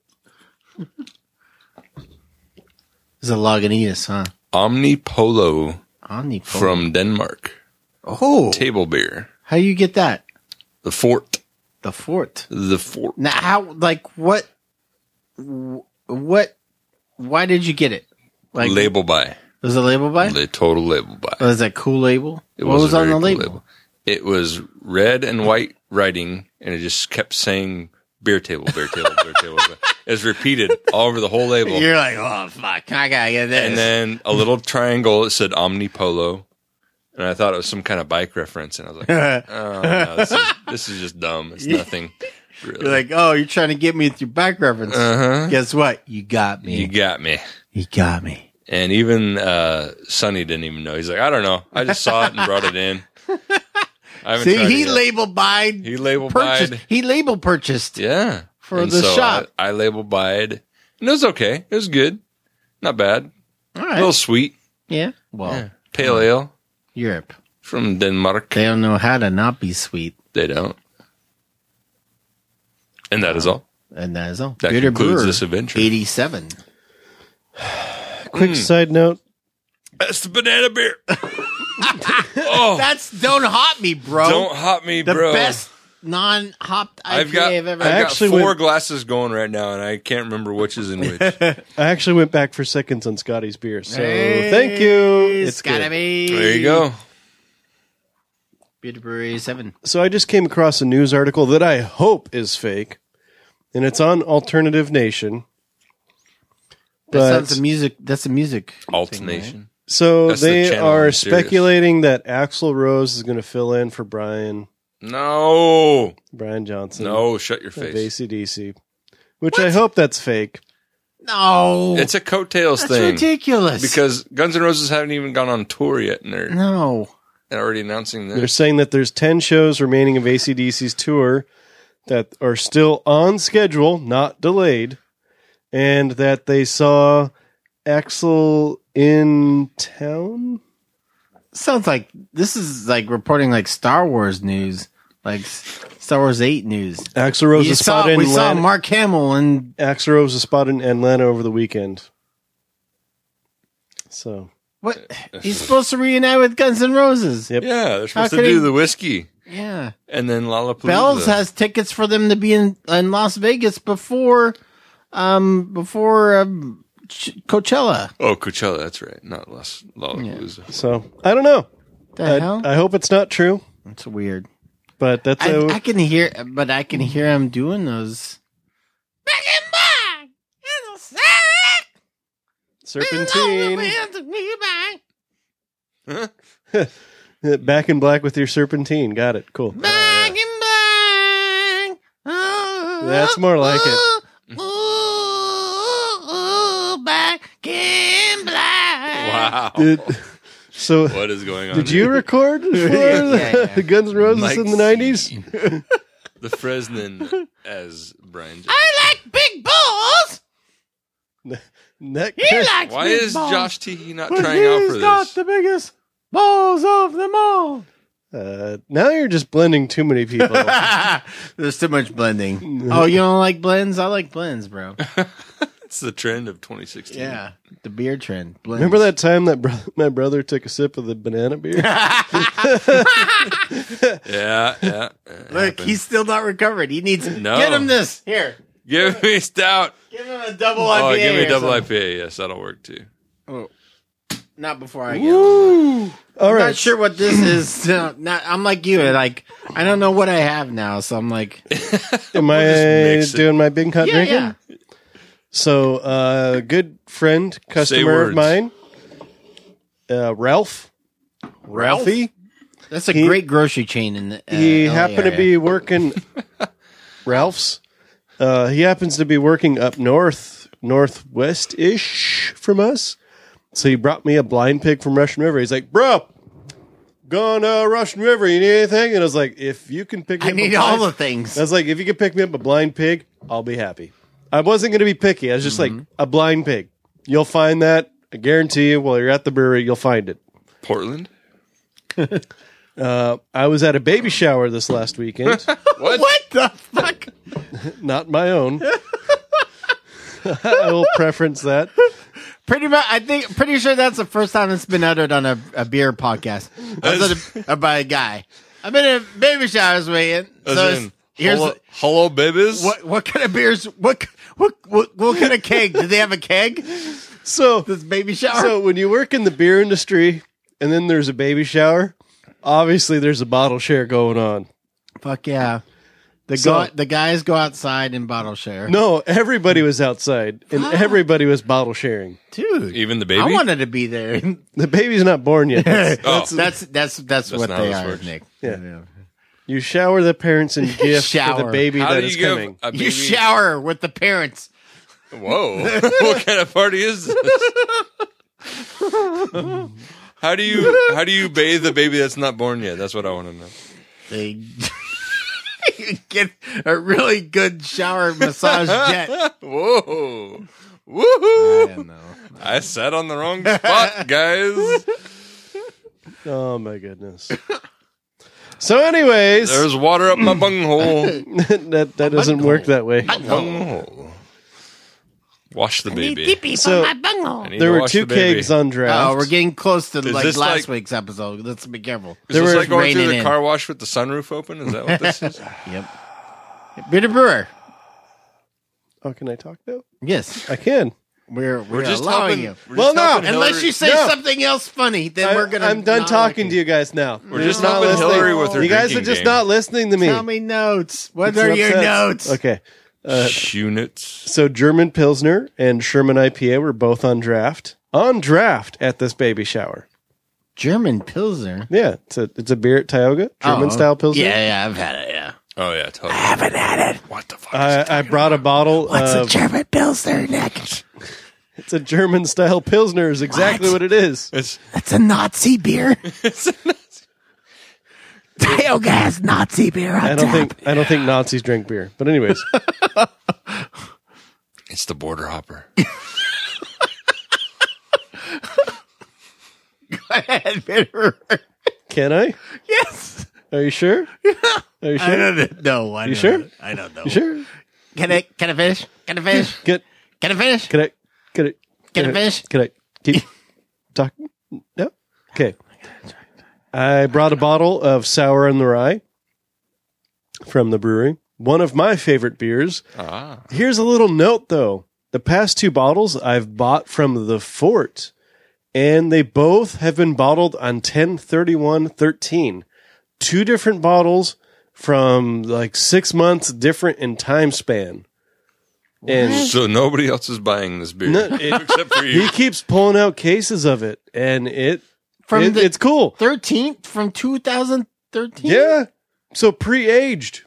It's a Lagunitas, huh? Omnipolo Omnipolo. from Denmark. Oh, Table beer. how you get that? The Fort. The fort. The Fort. Now, how? Like what? What? Why did you get it? Like label by. was a label by? The total label by. Was that cool label? It what was a on very the cool label? It was red and white writing, and it just kept saying beer table, beer table, beer table. It was repeated all over the whole label. You're like, oh fuck, I gotta get this. And then a little triangle that said Omnipolo. And I thought it was some kind of bike reference. And I was like, oh, no, this is, this is just dumb. It's nothing. Really. You're like, oh, you're trying to get me with your back reference. Uh-huh. Guess what? You got me. You got me. You got me. And even uh, Sonny didn't even know. He's like, I don't know. I just saw it and brought it in. I haven't See, tried he it yet. labeled by He labeled purchased. by. He label purchased. Yeah. For And the so shop. I, I labeled by it. And it was okay. It was good. Not bad. All A right. little sweet. Yeah. Well, Yeah. Pale ale Europe. from Denmark. They don't know how to not be sweet, They don't. And that is all. and that is all. That Bearded concludes Brewer, this adventure. eighty-seven. Quick side note. That's the banana beer. oh, That's don't hop me, bro. don't hop me, the bro. best non-hopped I P A I've got, I've ever I've had. got actually four went- glasses going right now, and I can't remember which is in which. I actually went back for seconds on Scotty's beer, so Hey, thank you. It's gotta good. be. There you go. Bearded Brewer eighty-seven. So I just came across a news article that I hope is fake, and it's on Alternative Nation. That But sounds the music. That's the music. Alt thing, right? Nation. so That's the they channel are on Sirius. speculating that Axl Rose is going to fill in for Brian No. Brian Johnson No, shut your of face. A C D C, which I hope that's fake. No, It's a coattails that's thing. ridiculous. Because Guns N' Roses haven't even gone on tour yet, and they're no, already announcing They're this. saying that there's ten shows remaining of A C D C's tour that are still on schedule, not delayed, and that they saw Axl in town. sounds like this is like reporting like Star Wars news. Like Star Wars eight news. Axl Rose You is saw, spotted we in saw Atlanta. Mark Hamill and Axl Rose is spotted in Atlanta over the weekend. So what? He's supposed to reunite with Guns N' Roses. Yep. Yeah, they're supposed How to could do he- the whiskey Yeah. and then Lollapalooza. Bells has tickets for them to be in, in Las Vegas before, um, before um, Ch- Coachella. Oh, Coachella, that's right. Not Los Lollapalooza. so I don't know. The I, hell? I hope it's not true, That's weird. but that's I, a, I can hear, but I can hear him doing those. serpentine. Back in black with your serpentine. Got it. Cool. Back in black. Oh, That's more like it. Ooh, ooh, ooh, back in black. Wow. Did, so What is going on? did you here? record for yeah. the Guns N' Roses Mike in the nineties? C. The Fresnan as Brian Jones. I like big balls. Neck He likes Why big is balls. Josh T not trying out for this? the biggest balls of them all. uh, now you're just blending too many people. There's too much blending. Oh, you don't like blends? I like blends, bro. It's the trend of twenty sixteen. Yeah, the beer trend. Blends. Remember that time that bro- my brother took a sip of the banana beer? Yeah, yeah. yeah. It Look, happened. he's still not recovered. He needs. No. Get him this here. Give me stout. Give him a double I P A. Oh, give me or double something. I P A. Yes, that'll work too. Oh, not before I get. him. All I'm right. not sure what this is. No, not, I'm like you. Like I don't know what I have now, so I'm like, Am I mix it. doing my big cut yeah, drinking? yeah. So, a uh, good friend, customer of words. mine, uh, Ralph. Ralphie. That's a He- great grocery chain in the. Uh, he L A happened to area. be working Ralph's. Uh, he happens to be working up north, northwest ish from us. So he brought me a blind pig from Russian River. He's like, "Bro, going to Russian River. You need anything?" And I was like, "If you can pick me I up need a all blind-" the things. I was like, "If you can pick me up a blind pig, I'll be happy." I wasn't going to be picky. I was just Mm-hmm. like, a blind pig. You'll find that. I guarantee you. While you're at the brewery, you'll find it. Portland? Uh, I was at a baby shower this last weekend. What? What the fuck? Not my own. I will preference that. Pretty much, I think, pretty sure that's the first time it's been uttered on a, a beer podcast. I was at a, uh, by a guy. I've been in baby showers weekend. As So in, it's- here's hello, hello, babies? what what kind of beers? What what what, what kind of keg? Do they have a keg? So, This baby shower. so when you work in the beer industry and then there's a baby shower, obviously there's a bottle share going on. Fuck yeah. The So- go, the guys go outside and bottle share. No, everybody was outside and everybody was bottle sharing. Dude, Even the baby? I wanted to be there. The baby's not born yet. Oh. that's that's that's, what not they how this are, works. Nick. Yeah. You shower the parents and gift for the Shower. baby How that do is you give coming. a baby? You shower with the parents. Whoa. What kind of party is this? How do you how do you bathe a baby that's not born yet? That's what I want to know. They you get a really good shower massage jet. Whoa. I Woohoo. don't know. I sat on the wrong spot, guys. Oh my goodness. So, anyways, There's water up my bunghole. that that doesn't work that way. Bunghole. Wash the baby. So I need there to were wash two the baby. kegs on draft. Oh, we're getting close to like this last like- week's episode. Let's be careful. Is There this were- like going through raining the in. car wash with the sunroof open? Is that what this is? Yep. Beer to brewer. Oh, can I talk now? Yes, I can. we're we're, We're just allowing helping. you. we're Well, just no, helping Unless Hillary- you say No. something else funny, then I, we're gonna. I'm done not talking like to you guys now. We're You're just not helping listening. Hillary with her You guys are drinking just game. not listening to me. Tell me notes. What It's are an your upset- notes? Okay. Units. So German Pilsner and Sherman I P A were both on draft. On draft at this baby shower. German Pilsner. Yeah, it's a it's a beer at Tioga, German Oh. style Pilsner. Yeah, yeah, I've had it. Yeah. Oh yeah, totally. I haven't had it. What the fuck? is I, I brought a bottle What's a of German Pilsner, Nick? it's a German style Pilsner is exactly What? what it is. It's It's a Nazi beer. Tioga has Nazi beer on I don't tap. think I don't think Nazis drink beer. But anyways, it's the border hopper. Go ahead, bitter. can I? Yes. Are you sure? Are you I sure? don't know. I You don't sure? know. I don't know. You sure? Can I? Can I finish? Can I finish? Get, Can I finish? can I, can I, Can I finish? Can I keep talking? No? Okay. I brought a bottle of Sour on the Rye from the brewery. One of my favorite beers. Ah. Here's a little note, though. The past two bottles I've bought from the Fort, and they both have been bottled on ten thirty-one thirteen. Two different bottles from like six months different in time span. And So nobody else is buying this beer No, it- except for you. he keeps pulling out cases of it, and it, From it the it's cool. thirteenth from two thousand thirteen. Yeah. So pre-aged.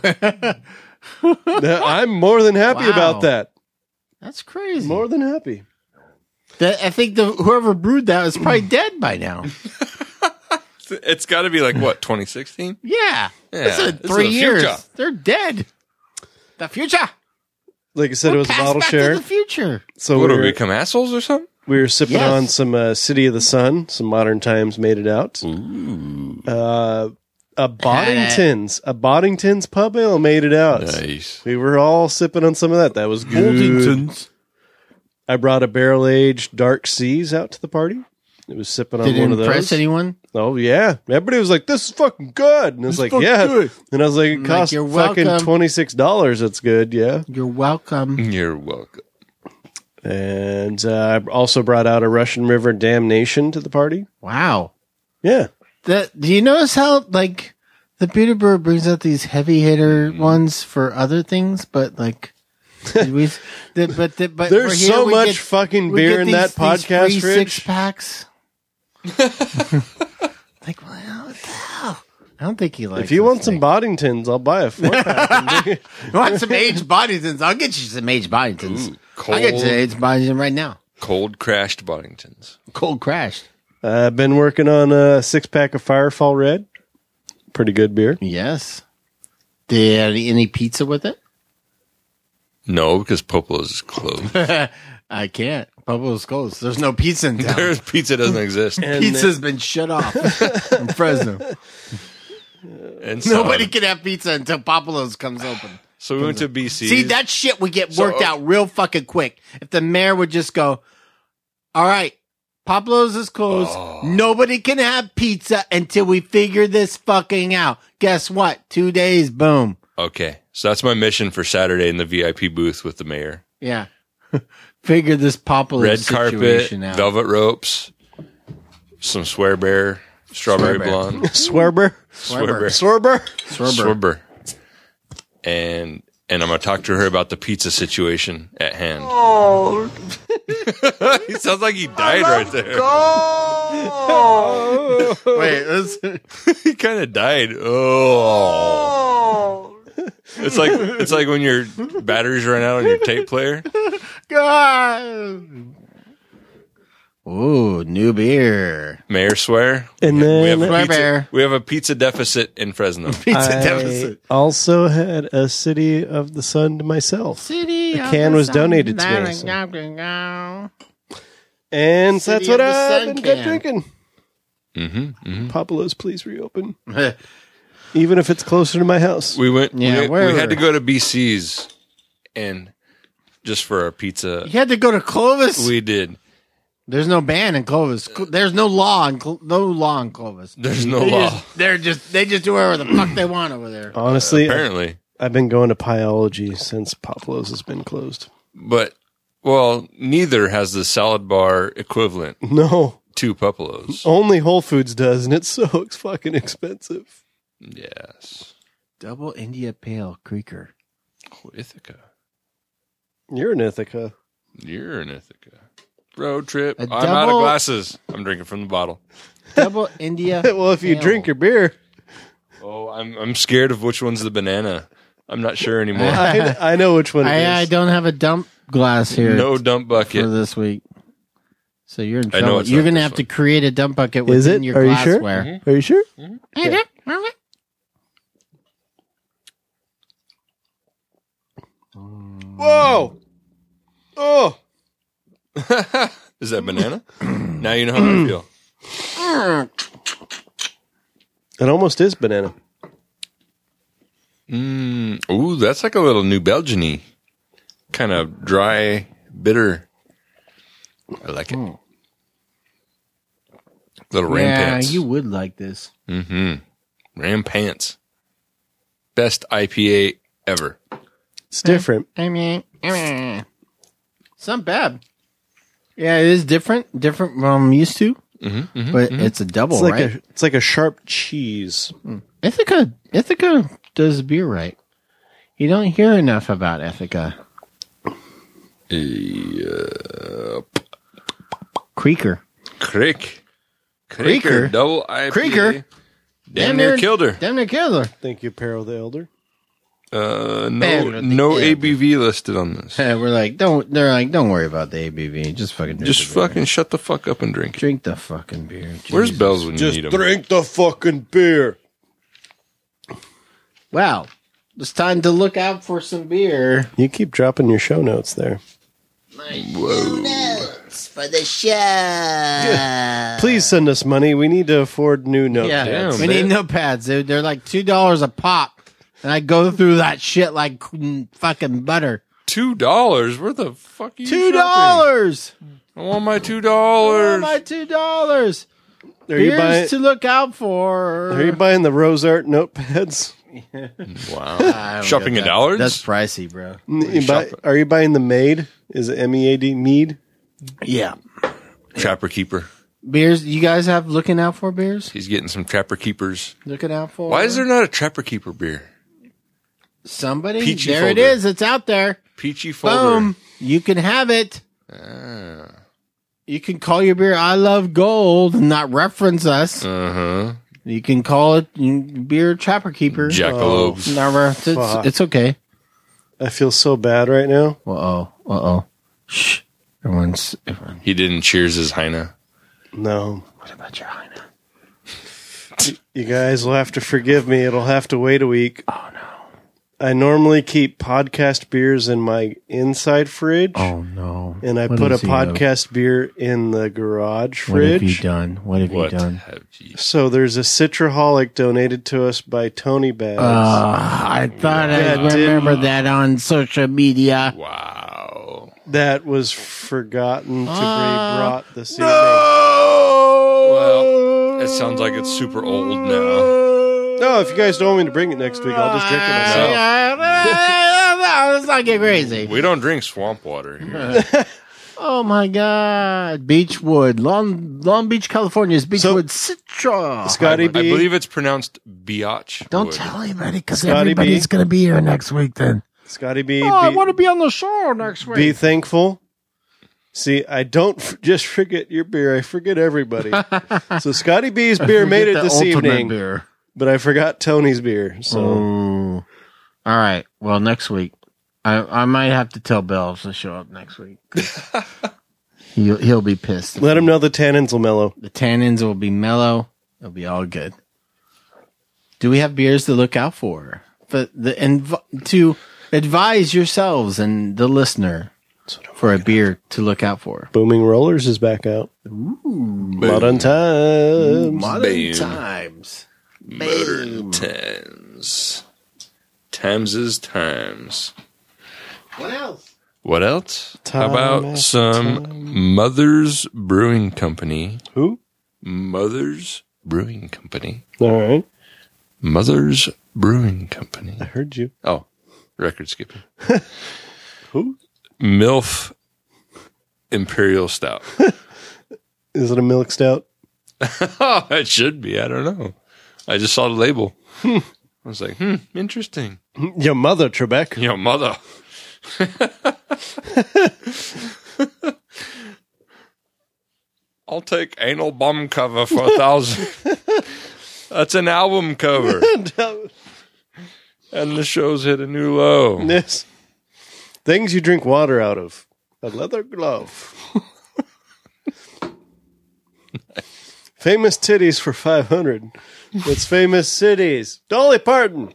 I'm more than happy Wow. about that. That's crazy. More than happy. That, I think the whoever brewed that was probably dead by now. It's got to be like, what, twenty sixteen? Yeah, Yeah, that's a this is three the years. future. They're dead. The future. Like I said, it was a Pass bottle back share. to the future. So What, we do we were, become assholes or something? we were sipping Yes. on some uh, City of the Sun. Some Modern Times made it out. Uh, a Boddington's. A Boddington's Pub Ale made it out. Nice. We were all sipping on some of that. That was good. I brought a barrel-aged Dark Seas out to the party. It was sipping on Did it one of impress those. anyone? Oh, yeah. Everybody was like, this is fucking good. And I was like, fucking yeah. good. And I was like, it Like, costs you're fucking welcome. twenty-six dollars. That's good, yeah. You're welcome. You're welcome. And uh, I also brought out a Russian River Damnation to the party. Wow. Yeah. That, do you notice how like the Peterborough brings out these heavy hitter ones for other things, but like did we, the, but the, but There's we're here, so we much get- fucking we beer get in these- that these podcast free fridge. six packs. Like, well, what the hell? I don't think he likes. If you this want some thing. Boddingtons, I'll buy a four pack. You want some aged Boddingtons? I'll get you some aged Boddingtons. Ooh, I'll get you cold, some aged Boddington right now. cold crashed Boddingtons. Cold crashed. I've been working on a six pack of Firefall Red. Pretty good beer. Yes. Did you have any, any pizza with it? No, because Popolo's is closed. I can't. Bubble's closed. There's no pizza in town. There's pizza doesn't exist. And Pizza's been shut off in Fresno. And Nobody salad. can have pizza until Popolo's comes open. So we went to B C. See, that shit would get So- worked out real fucking quick. If the mayor would just go, all right, Popolo's is closed. Oh. Nobody can have pizza until we figure this fucking out. Guess what? Two days, boom. Okay, so that's my mission for Saturday in the V I P booth with the mayor. Yeah. Figure this Popolo Red carpet, situation out. velvet ropes, some swear bear, strawberry Swear bear. blonde, Swerber. swear bear, Swerber. Swerber. Swerber. And and I'm gonna talk to her about the pizza situation at hand. Oh, He sounds like he died right there. oh, Wait, let's, He kind of died. Oh, it's like it's like when your batteries run out on your tape player. God. Ooh, new beer. Mayor swear. And we then have a Swear pizza, bear. we have a pizza deficit in Fresno. Pizza I deficit. also had a City of the Sun to myself. City A of can the was sun, donated to me, darling, so- go, go, go. And City that's what of the I've Sun been can. drinking. Mm-hmm, mm-hmm. Popolo's, please reopen. Even if it's closer to my house. We went. Yeah, we, we wherever. had to go to B C's, and just for our pizza, You had to go to Clovis. we did. There's no ban in Clovis. Cl- There's no law in Cl- no law in Clovis. There's no They law. just- they're just they just do whatever the fuck they want over there. Honestly, Apparently, I've been going to Pyology since Popolo's has been closed. but well, neither has the salad bar equivalent No, to Popolo's. only Whole Foods does, and it's so fucking expensive. Yes, Double India Pale Creeker. oh, Ithaca. You're an Ithaca. You're in Ithaca. Road trip. A I'm out of double- glasses. I'm drinking from the bottle. Double India. Well, if you Pale. drink your beer, Oh, I'm I'm scared of which one's the banana. I'm not sure anymore. I, I know which one it is. I, I don't have a dump glass here No dump for bucket. this week. So you're in I know trouble. it's You're not gonna this have to one. create a dump bucket Is within it? your Are you sure? glassware. Are you sure? Yeah. Whoa! Oh! Is that banana? Now you know how I feel. It almost is banana. Mm, ooh, that's like a little New Belgian-y. Kind of dry, bitter. I like it. Mm. Little Yeah, Rampants. you would like this. Mm-hmm. Rampants. Best I P A ever. It's different. I mean, it's not bad. Yeah, it is different. Different from I'm used to. Mm-hmm, mm-hmm, But mm-hmm. it's a double, It's like right? a it's like a sharp cheese. Ithaca, Ithaca does beer right. You don't hear enough about Ithaca. Uh, Creaker. Crick. Creaker? Double I P A. Creaker? Damn near killed her. Damn near killed her. Thank you, Peril the Elder. Uh, no, Damn the no elder. A B V listed on this. Yeah, we're like, don't. They're like, don't worry about the A B V. Just fucking drink Just the beer. fucking shut the fuck up and drink it. drink the fucking beer. Where's Jesus. Bells when you Just need them? drink the fucking beer. Wow, it's time to look out for some beer. You keep dropping your show notes there. For the show. Please send us money. We need to afford new notepads. Yeah, Damn, we man. need notepads. They're, they're like two dollars a pop, and I go through that shit like mm, fucking butter. Two dollars? Where the fuck are you Two shopping? dollars. I want my two Oh, dollars. my two dollars. Are you Beers buying? to look out for. Are you buying the Rose Art notepads? Wow. Shopping at that. Dillard's? That's pricey, bro. You buy, are you buying the Maid? Is it M E A D Mead? Yeah. Trapper Keeper. Beers. You guys have looking out for beers? He's getting some Trapper Keepers. Looking out for. Why is there not a Trapper Keeper beer? somebody? Peachy there it folder. is. It's out there. Peachy folder. Boom. You can have it. Ah. You can call your beer I Love Gold and not reference us. Uh-huh. You can call it mm, Beer Trapper Keeper. Jackalopes. Never. It's, Fuck. it's okay. I feel so bad right now. Uh-oh. Uh-oh. Shh. Everyone's... Everyone. He didn't cheers his Heine. No. What about your Heine? You guys will have to forgive me. It'll have to wait a week. Oh, no. I normally keep podcast beers in my inside fridge. Oh, no. And I What put a does he have? podcast beer in the garage What have you fridge. done? What have What you done? have you... So there's a Citraholic donated to us by Tony Bags. Uh, I thought I That remember didn't- that on social media. Wow. that was forgotten to be Uh, brought this evening. Well, it sounds like it's super old now. No, if you guys don't want me to bring it next week, I'll just drink it myself. No, let's not get crazy. We don't drink swamp water here. Oh my God, Beechwood, Long Long Beach, California's Beechwood Citra. Scotty I B. believe it's pronounced biatch. Don't wood. tell anybody because Scotty everybody's B. going to be here next week. Then Scotty B. oh, I be, want to be on the show next week. be thankful. See, I don't f- just forget your beer; I forget everybody. So Scotty B's beer made it The this ultimate evening, beer. but I forgot Tony's beer. So Oh. All right. Well, next week, I I might have to tell Bells to show up next week. 'Cause he'll he'll be pissed. let him know the tannins will mellow. The tannins will be mellow. It'll be all good. Do we have beers to look out for? For the inv- to advise yourselves and the listener for a beer to look out for. Booming Rollers is back out. Modern times. Modern Boom. times. Modern times. Times is times. What else? What else? Time How about after some Mother's Brewing Company? Who? Mother's Brewing Company. All right, Mother's Brewing Company. I heard you. Oh, record skipping. Who? MILF Imperial Stout. Is it a milk stout? Oh, it should be. I don't know. I just saw the label. I was like, hmm, interesting. Your mother, Trebek. Your mother. I'll take Anal Bum Cover for a thousand. That's an album cover. And the show's hit a new low. Yes. Things you drink water out of. A leather glove. Famous titties for five hundred. It's famous cities. Dolly Parton.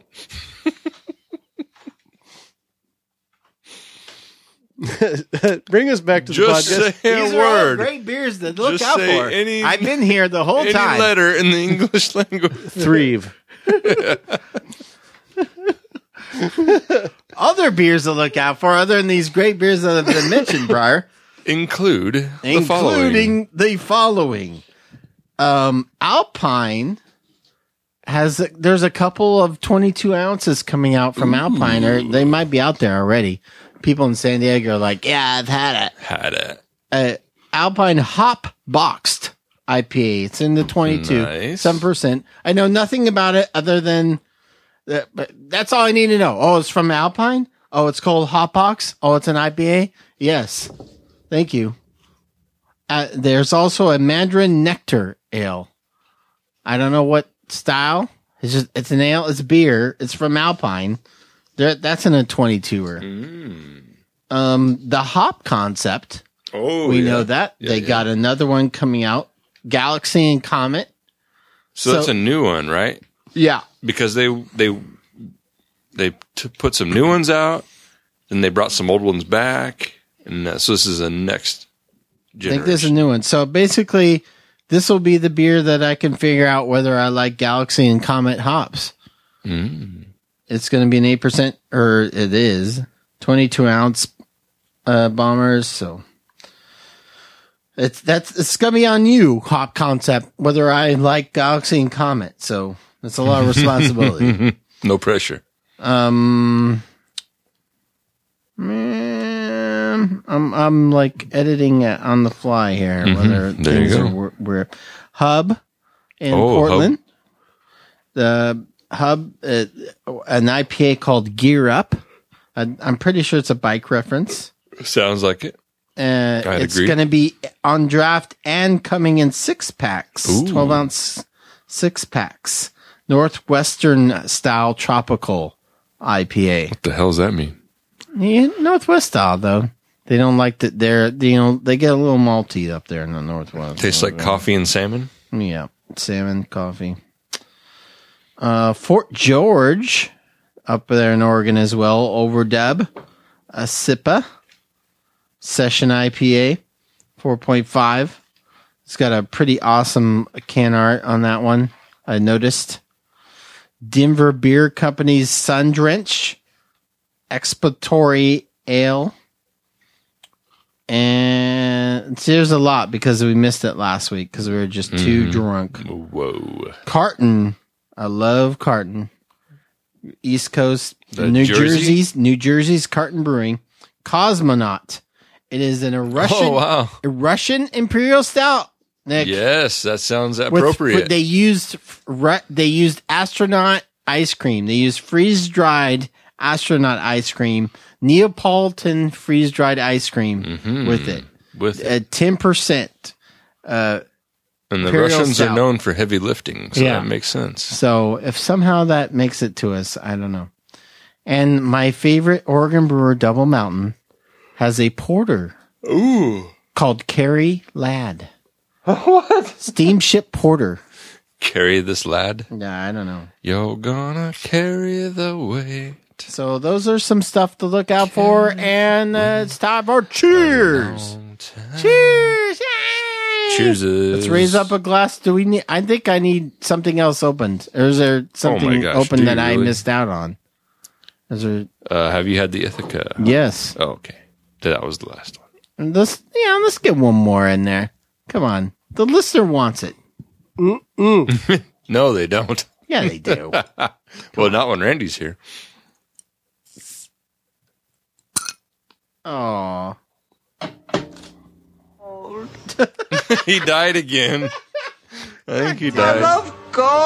Bring us back to the Just podcast. say a These are all word. great beers to look Just out say for. any- I've been here the whole Any time. letter in the English language. Threve. Other beers to look out for, other than these great beers that have been mentioned, Briar, Include the including following. the following. Um, Alpine has, there's a couple of twenty-two ounces coming out from Alpine, or they might be out there already. People in San Diego are like, yeah, I've had it. Had it. Uh, Alpine Hop Boxed I P A. It's in the twenty-two, Nice. seven percent. I know nothing about it other than that, but that's all I need to know. Oh, it's from Alpine? Oh, it's called Hop Box? Oh, it's an I P A? Yes. Thank you. Uh, there's also a Mandarin Nectar Ale. I don't know what style. It's just, it's an ale. It's beer. It's from Alpine. There, that's in a twenty-two-er. Mm. Um, the Hop Concept. Oh, we yeah. know that. Yeah, they yeah. got another one coming out. Galaxy and Comet. So, that's so- a new one, right? Yeah. Because they they they t- put some new ones out, and they brought some old ones back, and uh, so this is a next I generation. think this is a new one. So basically, this will be the beer that I can figure out whether I like Galaxy and Comet hops. Mm. It's going to be an eight percent, or it is, twenty-two ounce uh, bombers. So it's that's it's going to be on you, Hop Concept, whether I like Galaxy and Comet. So that's a lot of responsibility. No pressure. Um, man, I'm I'm like editing it on the fly here. Mhm. Whether There you things go. are wor- where Hub in Oh, Portland, the Hub, uh, an I P A called Gear Up. I, I'm pretty sure it's a bike reference. Sounds like it. Uh, I'd it's agree. going to be on draft and coming in six packs, Ooh. twelve ounce six packs. Northwestern style tropical I P A. What the hell does that mean? Yeah, Northwest style though. They don't like that. They're you know they get a little malty up there in the Northwest. Tastes like coffee and salmon. Yeah, salmon, coffee. Uh, Fort George up there in Oregon as well. Overdub, a SIPA session I P A, four point five. It's got a pretty awesome can art on that one. I noticed. Denver Beer Company's Sun Drench Exploratory Ale. And there's a lot because we missed it last week because we were just too Mhm. drunk. Whoa. Carton. I love Carton. East Coast, The New Jersey? Jersey's, New Jersey's Carton Brewing. Cosmonaut. It is in a Russian, Oh, wow. a Russian Imperial Stout. Nick. Yes, that sounds With- appropriate. with- they used ru- they used astronaut ice cream. They used freeze dried astronaut ice cream, Neapolitan freeze dried ice cream Mhm. with it. With it. At ten percent. Uh, And the Imperial Russians Stout. are known for heavy lifting, so Yeah. that makes sense. so if somehow that makes it to us, I don't know. And my favorite Oregon brewer, Double Mountain, has a porter Ooh. called Carrie Ladd. What? Steamship Porter. Carry this lad. Yeah, I don't know. You're gonna carry the weight. So those are some stuff to look out for, and uh, it's time for cheers. Cheers! Yay! Cheers. Let's raise up a glass. Do we need? I think I need something else opened. Or is there something gosh, open do that you I really? missed out on? Is there? Uh, have you had the Ithaca? Yes. Oh, okay. That was the last one. Let's yeah. Let's get one more in there. Come on. The listener wants it. No, they don't. Yeah, they do. Well, not when Randy's here. Oh. He died again. I think he I died. love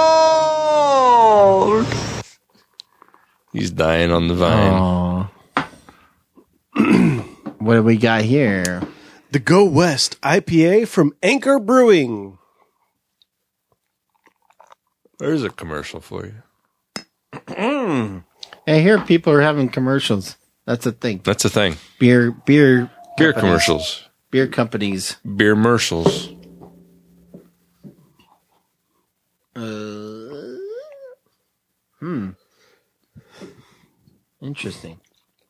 gold. He's dying on the vine. Oh. What do we got here? The Go West I P A from Anchor Brewing. There's a commercial for you. I hear people are having commercials. That's a thing. That's a thing. Beer, beer, Beer companies. commercials. Beer companies. Beer commercials. Uh, hmm. Interesting.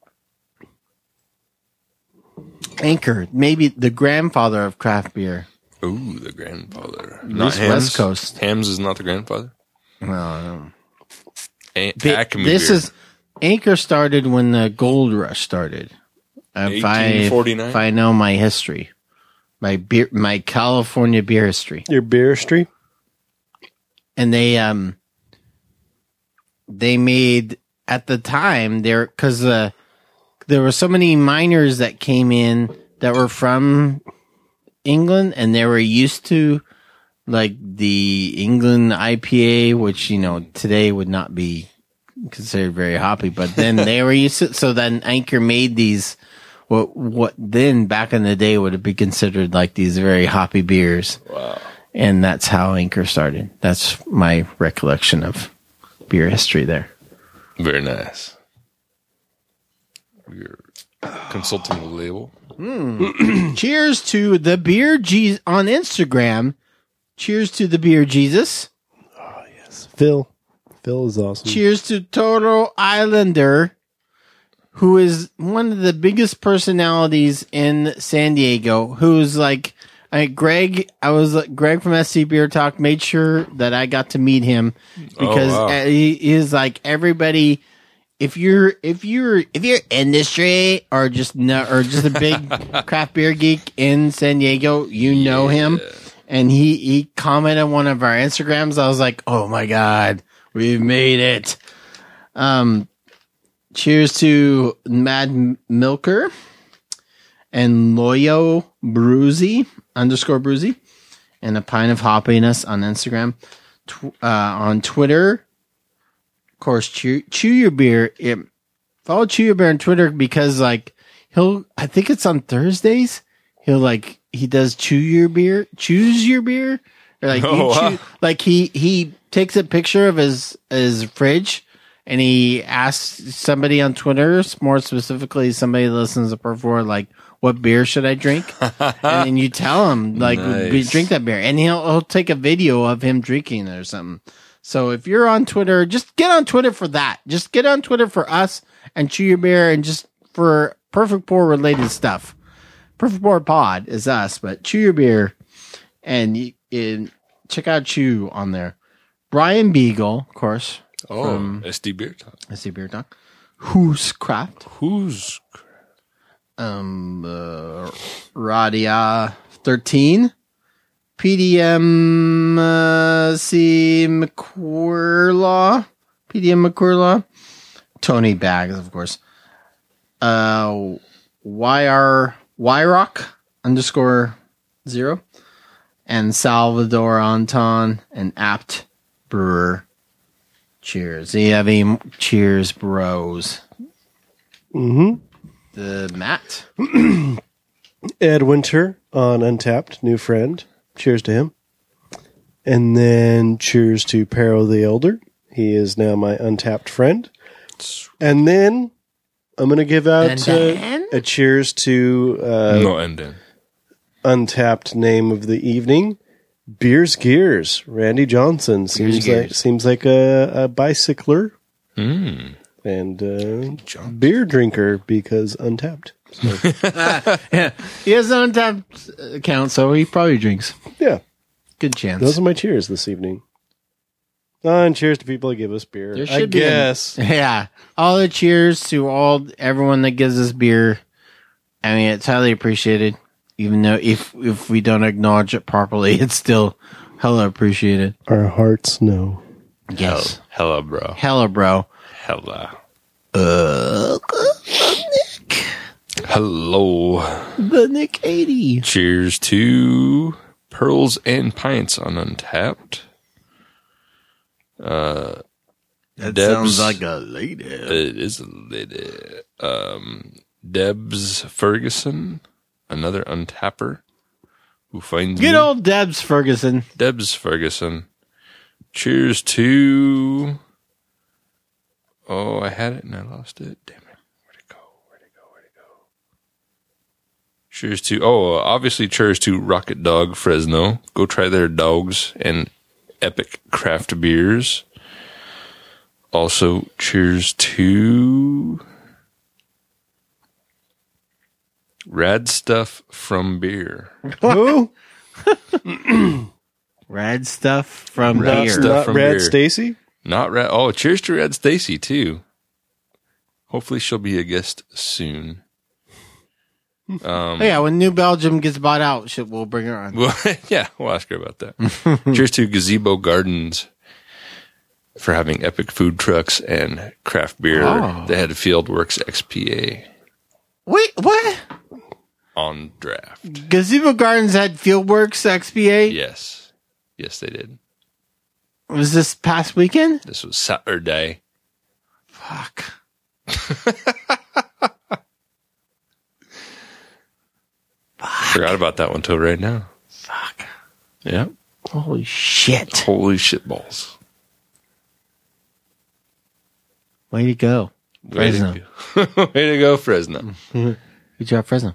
Anchor, maybe the grandfather of craft beer. Ooh, the grandfather. East Not Hams. West Coast. Hams is not the grandfather. Well, A- Bi- Acme this beer. is Anchor started when the gold rush started. If I, eighteen forty-nine? if I know my history, my beer, my California beer history, Your beer history? and they um they made at the time there because uh, there were so many miners that came in that were from England, and they were used to like the England I P A, which you know today would not be considered very hoppy, but then they were used to. So then Anchor made these. What what then back in the day would have been considered like these very hoppy beers. Wow. And that's how Anchor started. That's my recollection of beer history there. Very nice. We're consulting the label. Cheers to the beer Je- on Instagram. Cheers to the beer Jesus. Phil. Phil is awesome. Cheers to Total Islander, who is one of the biggest personalities in San Diego, who's like, I, Greg, I was like, Greg from S C Beer Talk made sure that I got to meet him because Oh, wow. uh, he he is like everybody. If you're, if you're, if you're industry or just no, or just a big craft beer geek in San Diego, you know him. And he, he commented on one of our Instagrams. I was like, oh my God, we've made it. Um, cheers to Mad Milker and Loyo Bruzy underscore Bruzy and a pint of hoppiness on Instagram, tw- uh, on Twitter. Of course, chew, chew your beer. It, follow Chew Your Beer on Twitter because like he'll, I think it's on Thursdays. He'll like, he does chew your beer, choose your beer. Or like, Oh, you wow. chew, like he, he takes a picture of his, his fridge and he asks somebody on Twitter, more specifically somebody that listens to Perfor, like, what beer should I drink? And then you tell him, like, Nice. "We drink that beer. And he'll, he'll take a video of him drinking it or something. So if you're on Twitter, just get on Twitter for that. Just get on Twitter for us and Chew Your Beer and just for Perfect Pour related stuff. Perfect Pour Pod is us, but Chew Your Beer and, you, and check out Chew on there. Brian Beagle, of course. Oh, From S D Beer Talk. S C Beer Talk. Who's Craft? Who's Um, uh, Radia thirteen. P D M uh, C McQuirlaw. P D M McQuirlaw. Tony Bags, of course. Uh, Y R Wyrock underscore zero. And Salvador Anton and Apt Brewer. Cheers. Do you have any cheers, bros? Mm-hmm. The Matt. Ed Winter on Untapped, new friend. Cheers to him. And then cheers to Perro the Elder. He is now my Untapped friend. And then I'm going to give out And uh, then? a cheers to uh, no and then? Untapped name of the evening, Beers Gears. Randy Johnson seems Gears. like seems like a, a bicycler Mm. and uh, beer drinker because Untapped. So, Yeah, he has an untapped account, so he probably drinks. yeah, Good chance. those are my cheers this evening. Oh, and cheers to people that give us beer. There I should be a- guess. Yeah, all the cheers to all everyone that gives us beer. I mean, it's highly appreciated. Even though if if we don't acknowledge it properly, it's still hella appreciated. Our hearts know. Yes, Hella, bro. hella, bro. Hella. Uh, Nick, Hello. the Nick eighty. Cheers to Pearls and Pints on Untapped. Uh, That Debs. sounds like a lady. it is a lady. Um, Debs Ferguson, another untapper who finds Good me. old Debs Ferguson. Debs Ferguson. Cheers to. Oh, I had it and I lost it. Damn it. Where'd it go? Where'd it go? Where'd it go? Cheers to. Oh, obviously, cheers to Rocket Dog Fresno. Go try their dogs and epic craft beers. Also, cheers to. Rad Stuff from Beer. Who? Rad stuff from Rad beer. stuff. Not from Rad beer. Stacy? Not Rad. Oh, cheers to Rad Stacy, too. hopefully she'll be a guest soon. Um, Oh, yeah, when New Belgium gets bought out, shit, we'll bring her on. Well, yeah, we'll ask her about that. Cheers to Gazebo Gardens for having epic food trucks and craft beer. Oh. They had Fieldworks X P A Wait, what? on draft. Gazebo Gardens had Fieldworks X P A? Yes. Yes, they did. Was this past weekend? This was Saturday. Fuck. Forgot about that one till right now. Fuck. Yeah. Holy shit. Holy shit balls. Way to go. Way Fresno. to go, Way to go Fresno. Good job, Fresno.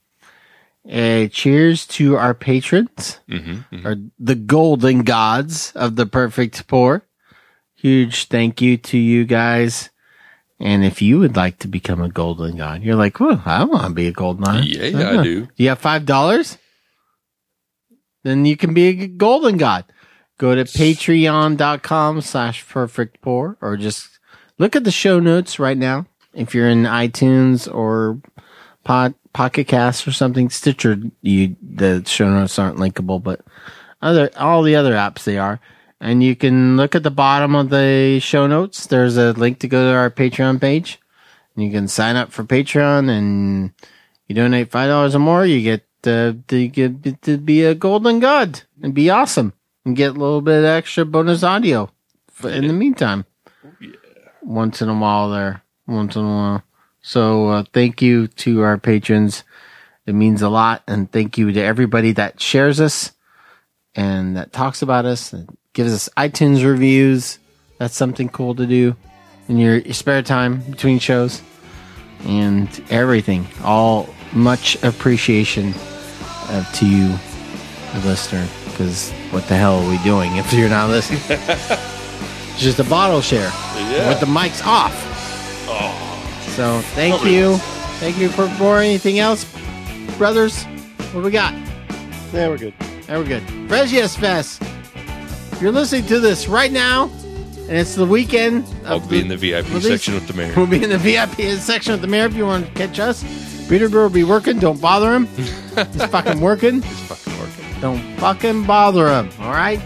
Uh, cheers to our patrons, Mm-hmm, or the golden gods of the perfect pour. Huge thank you to you guys. And if you would like to become a golden god, you're like, well, I want to be a golden god. Yeah, yeah, I do. Do you have five dollars? Then you can be a golden god. Go to patreon.com slash perfect pour, or just look at the show notes right now. If you're in iTunes or Pod, Pocket Cast or something, Stitcher, you, the show notes aren't linkable, but other, all the other apps they are. And you can look at the bottom of the show notes. There's a link to go to our Patreon page. And you can sign up for Patreon, and you donate five dollars or more, you get, uh, to get to be a golden god and be awesome and get a little bit of extra bonus audio for, in the meantime. Yeah. Once in a while there. Once in a while. So, uh, thank you to our patrons. It means a lot. And thank you to everybody that shares us and that talks about us and gives us iTunes reviews. That's something cool to do in your, your spare time between shows and everything. All much appreciation uh, to you, the listener, because what the hell are we doing if you're not listening? It's just a bottle share Yeah. with the mics off. Oh. So thank you. Thank you for for anything else, brothers. What do we got? Yeah, we're good. There we're good. Fresh Fest. You're listening to this right now, and it's the weekend. I'll of be in the V I P release. section with the mayor. We'll be in the V I P section with the mayor if you want to catch us. Peterborough will be working. Don't bother him. He's fucking working. It's fucking working. Don't fucking bother him. All right?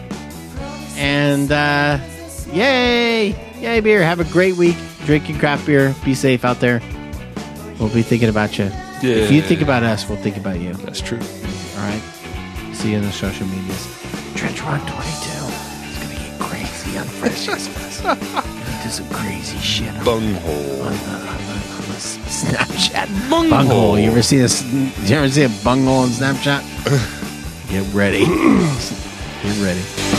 And, uh, yay. Yay, beer. Have a great week. Drink your craft beer. Be safe out there. We'll be thinking about you. Yeah. If you think about us, we'll think about you. That's true. All right? See you in the social medias. Trench one twenty-two. It's going to get crazy on Fresh Fest. Do some crazy shit on, Bunghole. on, the, on, the, on the Snapchat. Bunghole. Bunghole. You ever see a, you ever see a bunghole on Snapchat? Get ready. Get ready.